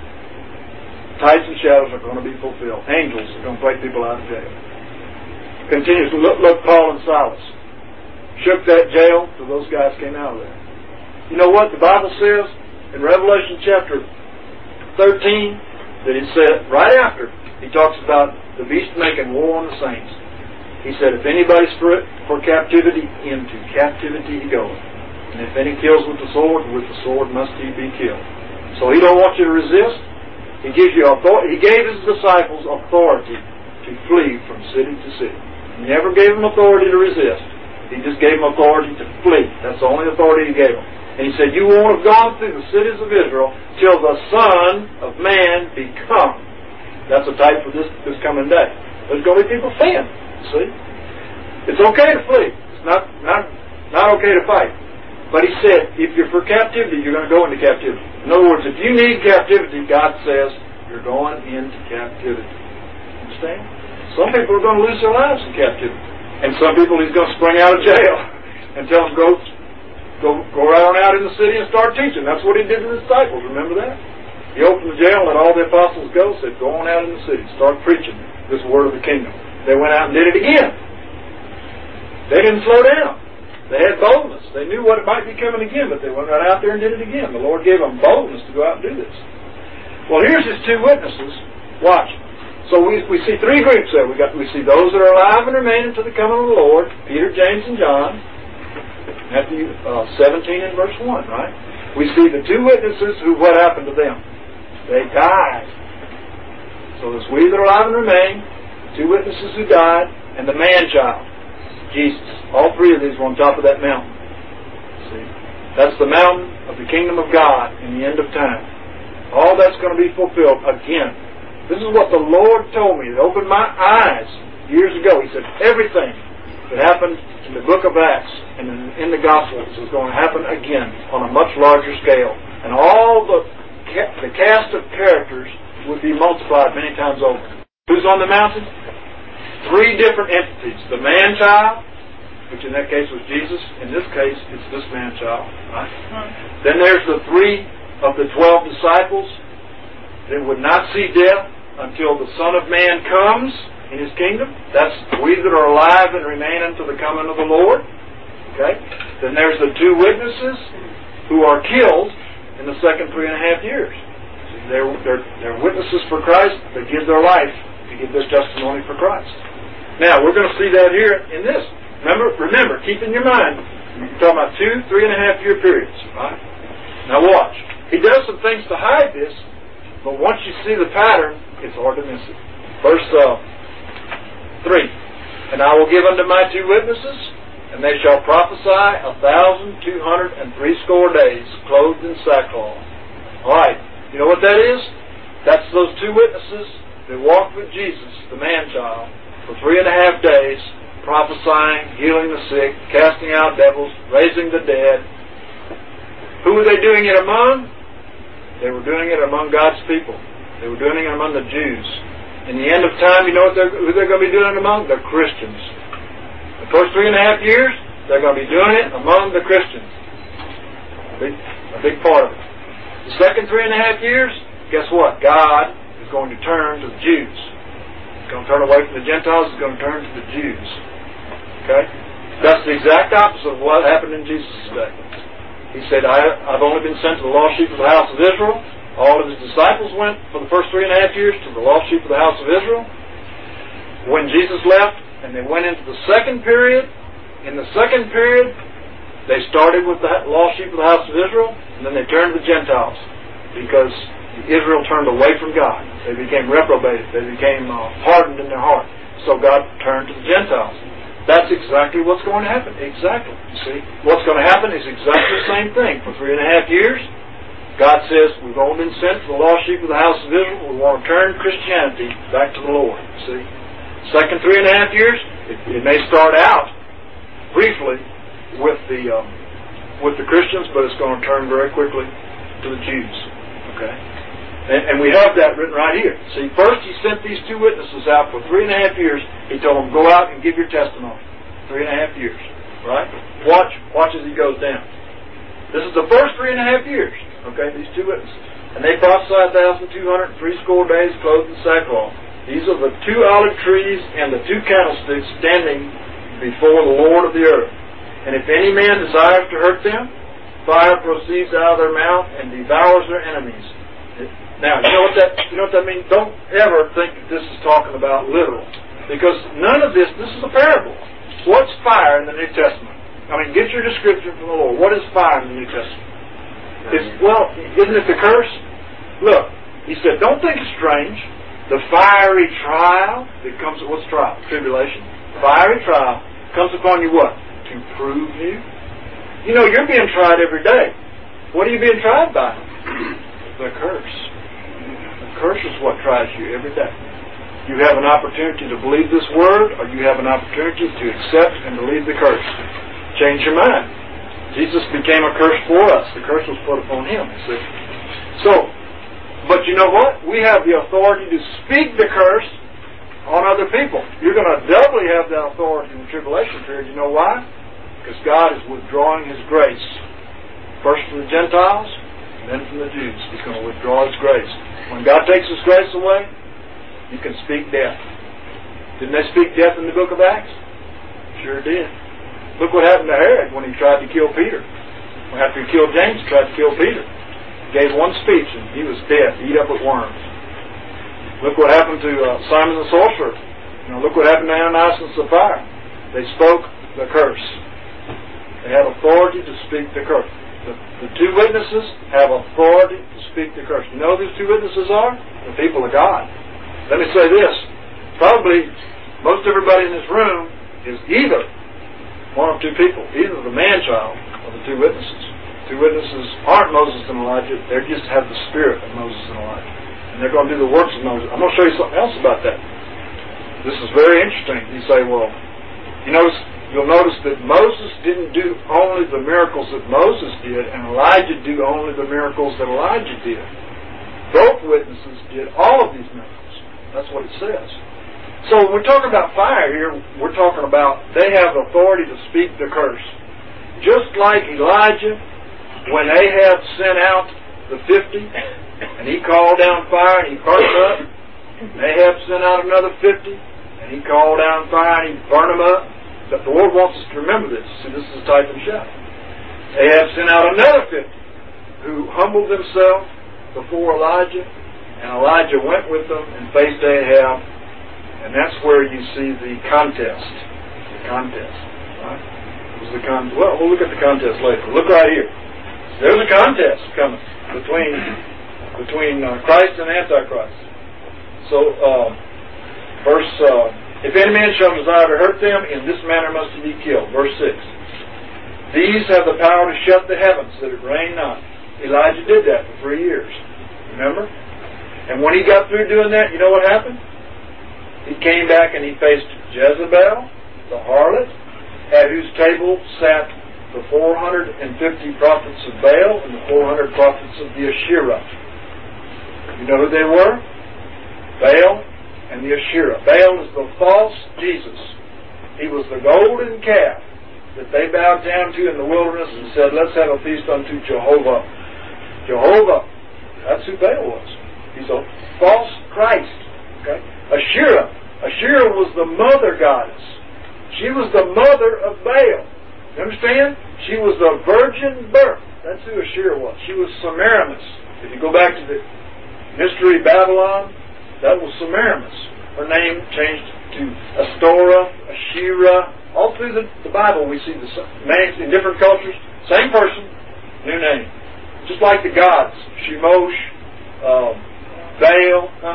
types and shadows are going to be fulfilled. Angels are going to break people out of jail. Continues. Look, look, Paul and Silas shook that jail till those guys came out of there. You know what the Bible says in Revelation chapter thirteen, that it said right after he talks about the beast making war on the saints. He said, if anybody's for, for captivity, into captivity he goeth. And if any kills with the sword, with the sword must he be killed. So he don't want you to resist. He gives you authority. He gave his disciples authority to flee from city to city. He never gave them authority to resist. He just gave them authority to flee. That's the only authority he gave them. And he said, you won't have gone through the cities of Israel till the Son of Man be come. That's a type for this, this coming day. There's going to be people fleeing. See? It's okay to flee. It's not, not, not okay to fight. But he said, if you're for captivity, you're going to go into captivity. In other words, if you need captivity, God says, you're going into captivity. Understand? Some people are going to lose their lives in captivity. And some people he's going to spring out of jail and tell them, go Go, go right on out in the city and start teaching. That's what he did to the disciples. Remember that? He opened the jail and let all the apostles go. Said, go on out in the city. Start preaching this word of the kingdom. They went out and did it again. They didn't slow down. They had boldness. They knew what it might be coming again, but they went right out there and did it again. The Lord gave them boldness to go out and do this. Well, here's his two witnesses. Watch. So we, we see three groups there. We got we see those that are alive and remain until the coming of the Lord. Peter, James, and John. Matthew uh, seventeen and verse one, right? We see the two witnesses who, what happened to them? They died. So there's we that are alive and remain, two witnesses who died, and the man-child, Jesus. All three of these were on top of that mountain. See? That's the mountain of the kingdom of God in the end of time. All that's going to be fulfilled again. This is what the Lord told me. It opened my eyes years ago. He said, everything that happened in the book of Acts and in, in the Gospels is going to happen again on a much larger scale. And all the, ca- the cast of characters would be multiplied many times over. Who's on the mountain? Three different entities. The man-child, which in that case was Jesus. In this case, it's this man-child. Right? Then there's the three of the twelve disciples that would not see death until the Son of Man comes in His kingdom. That's we that that are alive and remain unto the coming of the Lord. Okay? Then there's the two witnesses who are killed in the second three and a half years. See, they're, they're, they're witnesses for Christ. They give their life to give this testimony for Christ. Now, we're going to see that here in this. Remember, remember, keep in your mind, you're talking about two, three and a half year periods. Right? Now watch. He does some things to hide this, but once you see the pattern, it's hard to miss it. Verse uh, three. And I will give unto my two witnesses, and they shall prophesy a thousand two hundred and threescore days, clothed in sackcloth. All right. You know what that is? That's those two witnesses that walked with Jesus, the man-child, for three and a half days, prophesying, healing the sick, casting out devils, raising the dead. Who were they doing it among? They were doing it among God's people. They were doing it among the Jews. In the end of time, you know what they're, who they're going to be doing it among? The Christians. The first three and a half years, they're going to be doing it among the Christians. A big, a big part of it. The second three and a half years, guess what? God is going to turn to the Jews. He's going to turn away from the Gentiles. He's going to turn to the Jews. Okay? That's the exact opposite of what happened in Jesus' day. He said, I, I've only been sent to the lost sheep of the house of Israel. All of his disciples went for the first three and a half years to the lost sheep of the house of Israel. When Jesus left and they went into the second period, in the second period, they started with the lost sheep of the house of Israel, and then they turned to the Gentiles because Israel turned away from God. They became reprobated. They became uh, hardened in their heart. So God turned to the Gentiles. That's exactly what's going to happen. Exactly. You see? What's going to happen is exactly the same thing. For three and a half years, God says, we've only been sent to the lost sheep of the house of Israel. We want to turn Christianity back to the Lord. See? Second three and a half years, it, it may start out briefly with the um, with the Christians, but it's going to turn very quickly to the Jews. Okay? And, and we have that written right here. See, first he sent these two witnesses out for three and a half years. He told them, go out and give your testimony. Three and a half years. Right? Watch. Watch as he goes down. This is the first three and a half years. Okay, these two witnesses. And they prophesied a thousand two hundred and threescore days, clothed in sackcloth. These are the two olive trees and the two candlesticks standing before the Lord of the earth. And if any man desires to hurt them, fire proceeds out of their mouth and devours their enemies. Now, you know what that you know what that means? Don't ever think that this is talking about literal. Because none of this, this is a parable. What's fire in the New Testament? I mean, get your description from the Lord. What is fire in the New Testament? It's, well, isn't it the curse? Look, he said, don't think it's strange. The fiery trial that comes, what's trial? Tribulation. Fiery trial comes upon you what? To prove you. You know, you're being tried every day. What are you being tried by? The curse. The curse is what tries you every day. You have an opportunity to believe this word, or you have an opportunity to accept and believe the curse. Change your mind. Jesus became a curse for us. The curse was put upon him. See? So, but you know what? We have the authority to speak the curse on other people. You're going to doubly have that authority in the tribulation period. You know why? Because God is withdrawing His grace. First from the Gentiles, and then from the Jews. He's going to withdraw His grace. When God takes His grace away, you can speak death. Didn't they speak death in the book of Acts? Sure did. Look what happened to Herod when he tried to kill Peter. After he killed James, he tried to kill Peter. He gave one speech and he was dead, eat up with worms. Look what happened to uh, Simon the sorcerer. You know, look what happened to Ananias and Sapphira. They spoke the curse. They have authority to speak the curse. The, the two witnesses have authority to speak the curse. You know who these two witnesses are? The people of God. Let me say this. Probably most everybody in this room is either one of two people. Either the man-child or the two witnesses. Two witnesses aren't Moses and Elijah. They just have the spirit of Moses and Elijah. And they're going to do the works of Moses. I'm going to show you something else about that. This is very interesting. You say, well, you notice, you'll notice that Moses didn't do only the miracles that Moses did, and Elijah did only the miracles that Elijah did. Both witnesses did all of these miracles. That's what it says. So when we're talking about fire here, we're talking about they have authority to speak the curse. Just like Elijah, when Ahab sent out the fifty, and he called down fire and he burnt up, and Ahab sent out another fifty, and he called down fire and he burned them up. But the Lord wants us to remember this. See, this is a type and shadow. Ahab sent out another fifty who humbled themselves before Elijah, and Elijah went with them and faced Ahab, and that's where you see the contest. The contest. Right? It was the con- well, we'll look at the contest later. Look right here. There's a contest coming between between uh, Christ and Antichrist. So, uh, verse, uh, if any man shall desire to hurt them, in this manner must he be killed. Verse six. These have the power to shut the heavens, that it rain not. Elijah did that for three years. Remember? And when he got through doing that, you know what happened? He came back and he faced Jezebel, the harlot, at whose table sat the four hundred fifty prophets of Baal and the four hundred prophets of the Asherah. You know who they were? Baal and the Asherah. Baal is the false Jesus. He was the golden calf that they bowed down to in the wilderness and said, let's have a feast unto Jehovah. Jehovah. That's who Baal was. He's a false Christ. Okay? Asherah. Asherah was the mother goddess. She was the mother of Baal. You understand? She was the virgin birth. That's who Asherah was. She was Semiramis. If you go back to the mystery Babylon, that was Semiramis. Her name changed to Astorah, Asherah. All through the, the Bible we see the names in different cultures. Same person, new name. Just like the gods. Shemosh, um, Baal. Huh?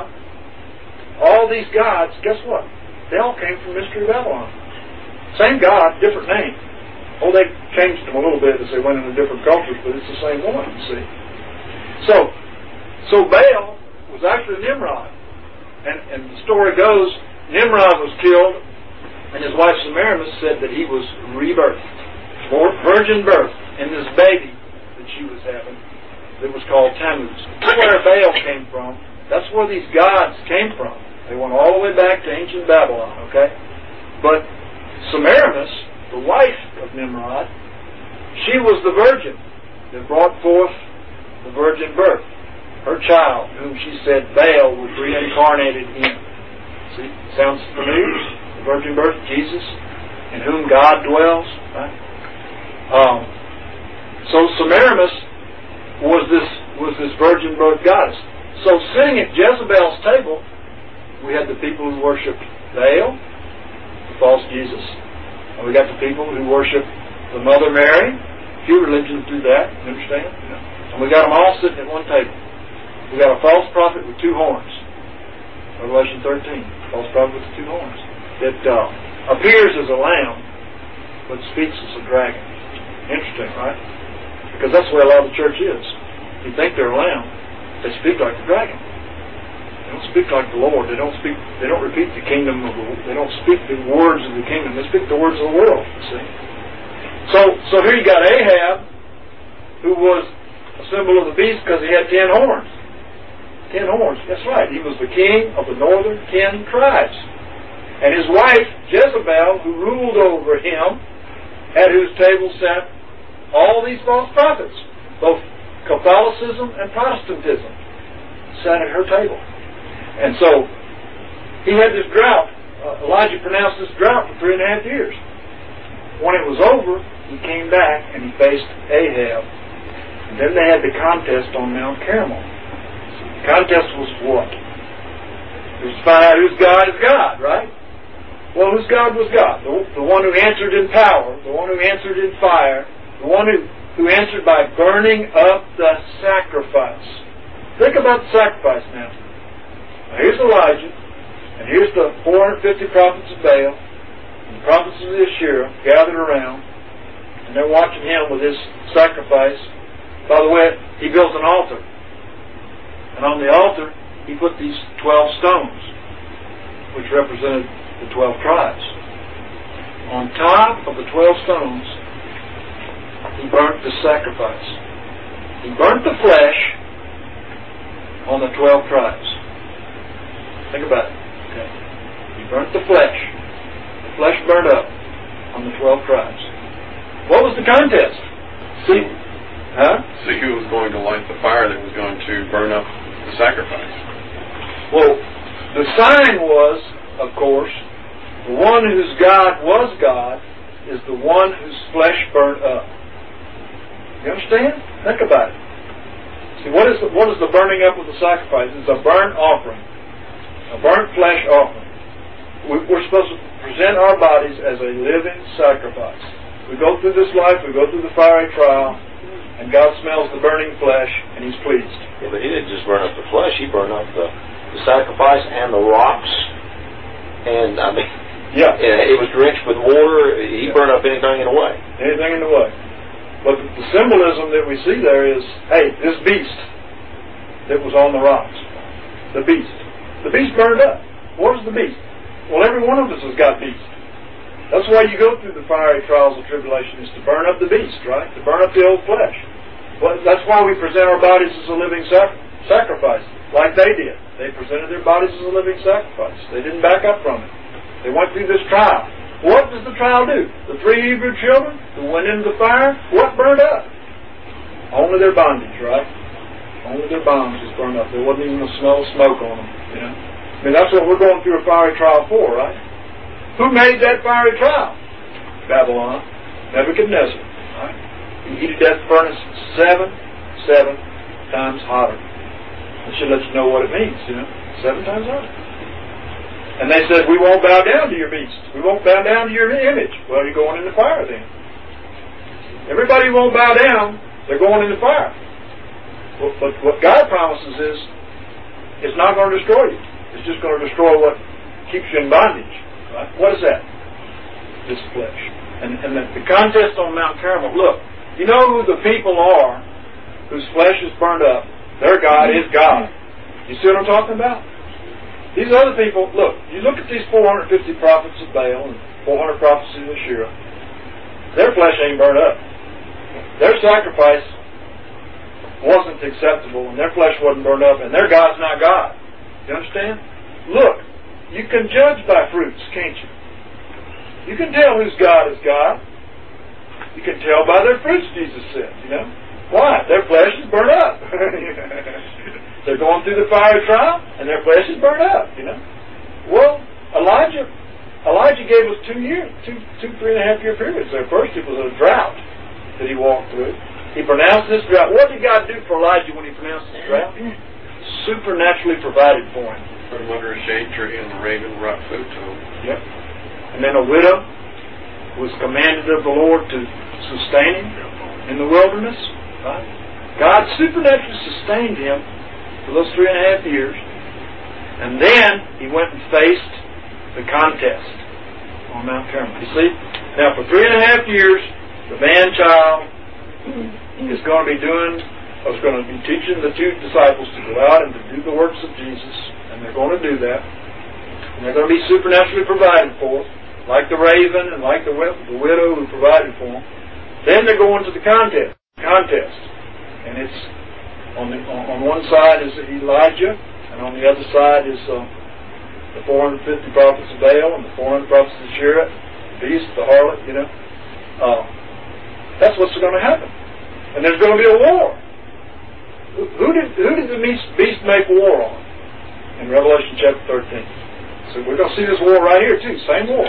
All these gods, guess what? They all came from Mystery Babylon. Same God, different name. Oh, they changed them a little bit as they went into different cultures, but it's the same one, you see. So, so Baal was actually Nimrod. And, and the story goes, Nimrod was killed, and his wife Semiramis said that he was rebirthed, virgin birth, in this baby that she was having that was called Tammuz. That's where Baal came from. That's where these gods came from. They went all the way back to ancient Babylon, okay? But Semiramis, the wife of Nimrod, she was the virgin that brought forth the virgin birth, her child, whom she said Baal was reincarnated in. See, sounds familiar? The virgin birth, Jesus, in whom God dwells. Right? Um, so Semiramis was this was this virgin birth goddess. So sitting at Jezebel's table, we had the people who worshipped Baal, the false Jesus, and we got the people who worship the Mother Mary. Few religions do that, you understand? Yeah. And we got them all sitting at one table. We got a false prophet with two horns. Revelation thirteen, false prophet with two horns. That uh, appears as a lamb, but speaks as a dragon. Interesting, right? Because that's the way a lot of the church is. You think they're a lamb, they speak like the dragon. They don't speak like the Lord. They don't speak. They don't repeat the kingdom of the. They don't speak the words of the kingdom. They speak the words of the world. You see. So, so here you got Ahab, who was a symbol of the beast because he had ten horns. Ten horns. That's right. He was the king of the northern ten tribes, and his wife Jezebel, who ruled over him, at whose table sat all these false prophets, both Catholicism and Protestantism, sat at her table. And so, he had this drought. Uh, Elijah pronounced this drought for three and a half years. When it was over, he came back and he faced Ahab. And then they had the contest on Mount Carmel. The contest was what? It was to find out whose God is God, right? Well, whose God was God? The, the one who answered in power, the one who answered in fire, the one who, who answered by burning up the sacrifice. Think about the sacrifice now. Now, here's Elijah, and here's the four hundred fifty prophets of Baal, and the prophets of the Asherah gathered around, and they're watching him with his sacrifice. By the way, he built an altar, and on the altar, he put these twelve stones, which represented the twelve tribes. On top of the twelve stones, he burnt the sacrifice. He burnt the flesh on the twelve tribes. Think about it. Okay. He burnt the flesh. The flesh burned up on the twelve tribes. What was the contest? See? Huh? See who was going to light the fire that was going to burn up the sacrifice. Well, the sign was, of course, The one whose God was God is the one whose flesh burnt up. You understand? Think about it. See, what is the, what is the burning up of the sacrifice? It's a burnt offering. A burnt flesh offering. We, we're supposed to present our bodies as a living sacrifice. We go through this life, we go through the fiery trial, and God smells the burning flesh, and He's pleased. Yeah, but He didn't just burn up the flesh, He burned up the, the sacrifice and the rocks. And, I mean, yeah, it was drenched with water. He yeah. burned up anything in the way. Anything in the way. But the, the symbolism that we see there is, hey, this beast that was on the rocks, the beast. The beast burned up. What is the beast? Well, every one of us has got beast. That's why you go through the fiery trials of tribulation, is to burn up the beast, right? To burn up the old flesh. Well, that's why we present our bodies as a living sac- sacrifice, like they did. They presented their bodies as a living sacrifice. They didn't back up from it. They went through this trial. What does the trial do? The three Hebrew children who went into the fire, what burned up? Only their bondage, right? Only their bonds was burned up. There wasn't even a smell of smoke on them, you know? I mean, that's what we're going through a fiery trial for, right? Who made that fiery trial? Babylon. Nebuchadnezzar. Right? He heated that furnace seven, seven times hotter. I should let you know what it means, you know? Seven times hotter. And they said, we won't bow down to your beast. We won't bow down to your image. Well, you're going in the fire then. Everybody won't bow down. They're going in the fire. But, but what God promises is, it's not going to destroy you. It's just going to destroy what keeps you in bondage. Right? What is that? This flesh. And, and the, the contest on Mount Carmel, look, you know who the people are whose flesh is burned up? Their God is God. You see what I'm talking about? These other people, look, you look at these four hundred fifty prophets of Baal and four hundred prophets of Asherah, their flesh ain't burned up. Their sacrifice wasn't acceptable, and their flesh wasn't burned up, and their God's not God. You understand? Look, you can judge by fruits, can't you? You can tell whose God is God. You can tell by their fruits, Jesus said, you know. Why? Their flesh is burned up. They're going through the fiery trial, and their flesh is burned up, you know. Well, Elijah Elijah gave us two years, two, two, three and a half year periods. At first it was a drought that he walked through. He pronounced this drought. What did God do for Elijah when he pronounced this drought? Supernaturally provided for him. Put him under a shade tree, and the raven brought food to him. Yep. And then a widow was commanded of the Lord to sustain him in the wilderness. Right? God supernaturally sustained him for those three and a half years. And then he went and faced the contest on Mount Carmel. You see? Now for three and a half years, the man-child is going to be doing, is going to be teaching the two disciples to go out and to do the works of Jesus. And they're going to do that. And they're going to be supernaturally provided for, like the raven and like the, the widow who provided for them. Then they're going to the contest. Contest. And it's on the on one side is Elijah, and on the other side is uh, the four hundred fifty prophets of Baal and the four hundred prophets of Asherah, the beast, the harlot, you know. Uh, that's what's going to happen. And there's going to be a war. Who, who did who did the beast, beast make war on? In Revelation chapter thirteen. So we're going to see this war right here too. Same war.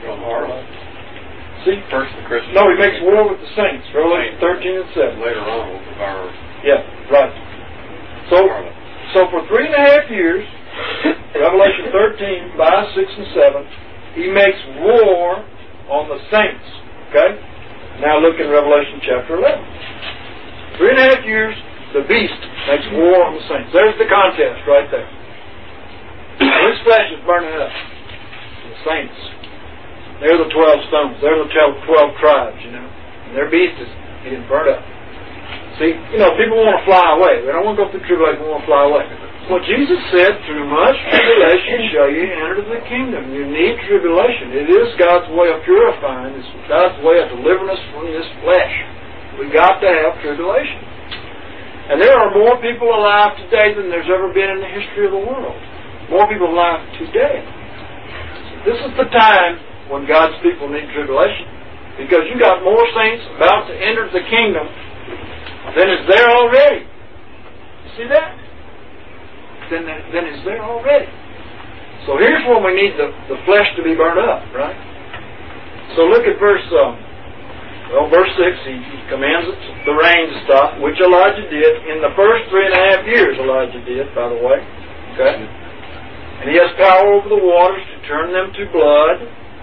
See? First the Christians. No, he makes war with the saints. Revelation thirteen and seven. Later on with the power. Yeah, right. So, so for three and a half years, Revelation thirteen, five, six, and seven, he makes war on the saints. Okay? Now look in Revelation chapter eleven. Three and a half years, the beast makes war on the saints. There's the contest right there. His flesh is burning up. The saints. They're the twelve stones. They're the twelve tribes, you know. And their beast is getting burnt up. See, you know, people want to fly away. They don't want to go through tribulation. They want to fly away. Well, Jesus said, through much tribulation shall you enter the kingdom. You need tribulation. It is God's way of purifying. It's God's way of delivering us from this flesh. We got to have tribulation. And there are more people alive today than there's ever been in the history of the world. More people alive today. This is the time when God's people need tribulation. Because you got more saints about to enter the kingdom than is there already. You see that? Than, than is there already. So here's when we need the, the flesh to be burned up, right? So look at verse, um, well, verse six. He, he commands the rain to stop, which Elijah did in the first three and a half years. Elijah did, by the way. Okay, and he has power over the waters to turn them to blood,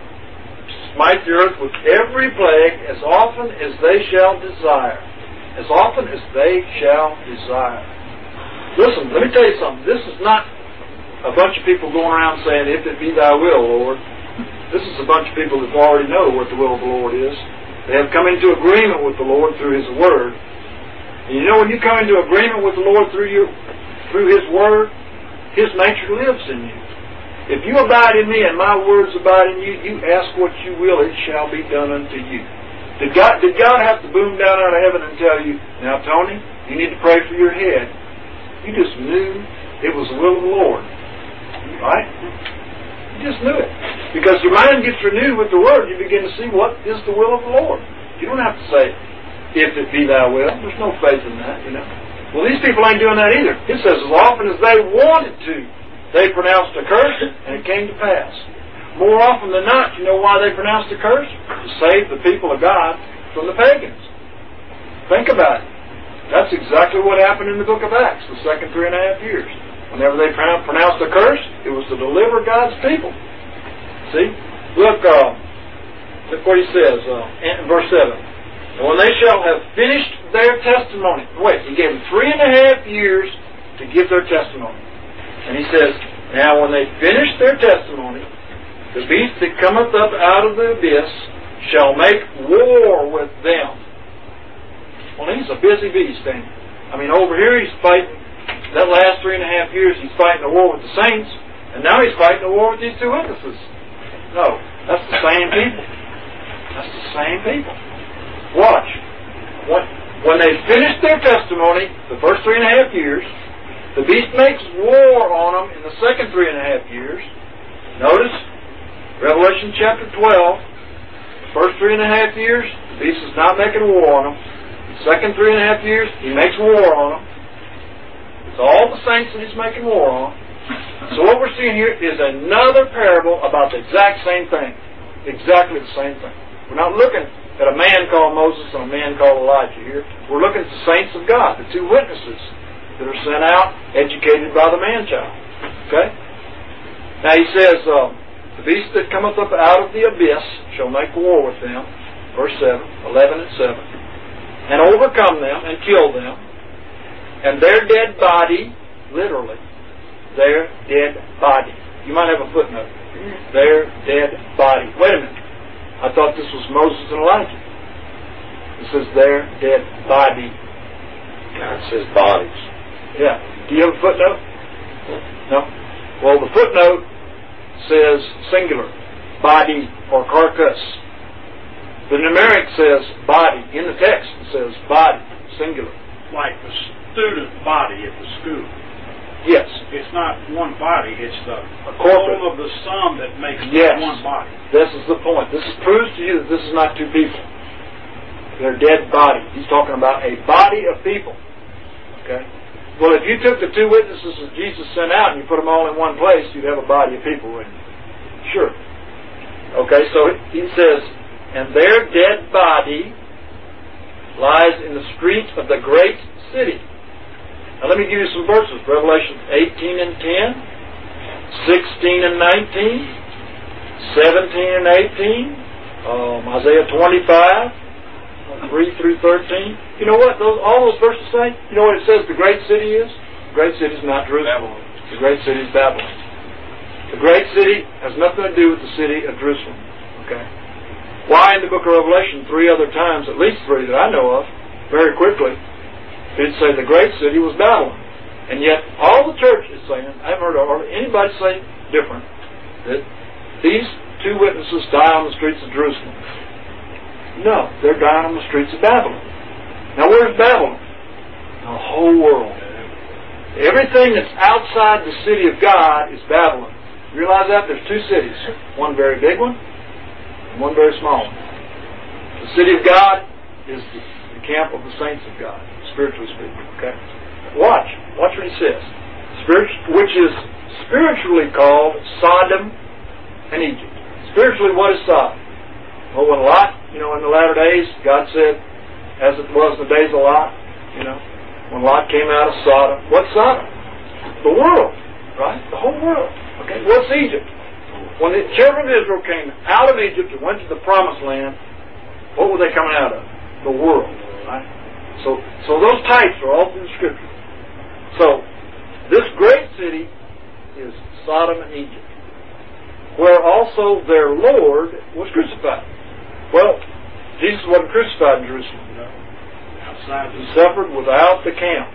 to smite the earth with every plague, as often as they shall desire. As often as they shall desire. Listen, let me tell you something. This is not a bunch of people going around saying, "If it be thy will, Lord." This is a bunch of people that already know what the will of the Lord is. They have come into agreement with the Lord through His Word. And you know, when you come into agreement with the Lord through you, through His Word, His nature lives in you. If you abide in me and my words abide in you, you ask what you will, it shall be done unto you. Did God, did God have to boom down out of heaven and tell you, "Now, Tony, you need to pray for your head"? You just knew it was the will of the Lord. Right? You just knew it. Because your mind gets renewed with the Word, you begin to see what is the will of the Lord. You don't have to say, "If it be thy will." There's no faith in that, you know. Well, these people ain't doing that either. It says, as often as they wanted to, they pronounced a curse, and it came to pass. More often than not, you know why they pronounced a curse? To save the people of God from the pagans. Think about it. That's exactly what happened in the book of Acts, the second three and a half years. Whenever they pronounced a curse, it was to deliver God's people. See? Look, uh, look what he says uh, in verse seven. And when they shall have finished their testimony. Wait, he gave them three and a half years to give their testimony. And he says, now when they finish their testimony, the beast that cometh up out of the abyss shall make war with them. Well, he's a busy beast, ain't he? I mean, over here he's fighting. That last three and a half years he's fighting a war with the saints, and now he's fighting a war with these two witnesses. No, that's the same people. That's the same people. Watch. When, when they finish their testimony, the first three and a half years, the beast makes war on them in the second three and a half years. Notice, Revelation chapter twelve, the first three and a half years, the beast is not making war on them. The second three and a half years, he makes war on them. It's all the saints that he's making war on. So what we're seeing here is another parable about the exact same thing. Exactly the same thing. We're not looking at a man called Moses and a man called Elijah here. We're looking at the saints of God, the two witnesses that are sent out, educated by the man-child. Okay? Now he says, uh, the beast that cometh up out of the abyss shall make war with them, verse seven, eleven and seven, and overcome them and kill them, and their dead body, literally, their dead body. You might have a footnote. Their dead body. Wait a minute. I thought this was Moses and Elijah. It says their dead body. God says bodies. Yeah. Do you have a footnote? No? Well, the footnote says singular. Body or carcass. The numeric says body. In the text it says body, singular. Like the student body at the school. Yes. It's not one body, it's the corporate whole of the sum that makes yes. one body. This is the point. This proves to you that this is not two people. They're dead bodies. He's talking about a body of people. Okay? Well, if you took the two witnesses that Jesus sent out and you put them all in one place, you'd have a body of people, wouldn't you? Sure. Okay, so he says, and their dead body lies in the street of the great city. Now let me give you some verses. Revelation eighteen and ten, sixteen and nineteen, seventeen and eighteen, um, Isaiah twenty-five, three through thirteen. You know what those all those verses say? You know what it says the great city is? The great city is not Jerusalem. The great city is Babylon. The great city has nothing to do with the city of Jerusalem. Okay? Why in the book of Revelation three other times, at least three that I know of, very quickly, did say the great city was Babylon. And yet all the church is saying, I haven't heard of anybody say different, that these two witnesses die on the streets of Jerusalem. No, they're dying on the streets of Babylon. Now where's Babylon? The whole world. Everything that's outside the city of God is Babylon. You realize that? There's two cities. One very big one, and one very small one. The city of God is the, the camp of the saints of God, spiritually speaking. Okay? Watch. Watch what he says. Spirit, which is spiritually called Sodom and Egypt. Spiritually, what is Sodom? Well, when Lot, you know, in the latter days, God said, as it was in the days of Lot, you know, when Lot came out of Sodom, what's Sodom? The world, right? The whole world. Okay, what's Egypt? When the children of Israel came out of Egypt and went to the Promised Land, what were they coming out of? The world, right? So, so those types are all through the Scripture. So, this great city is Sodom and Egypt, where also their Lord was crucified. Well, Jesus wasn't crucified in Jerusalem. Outside He suffered without the camp.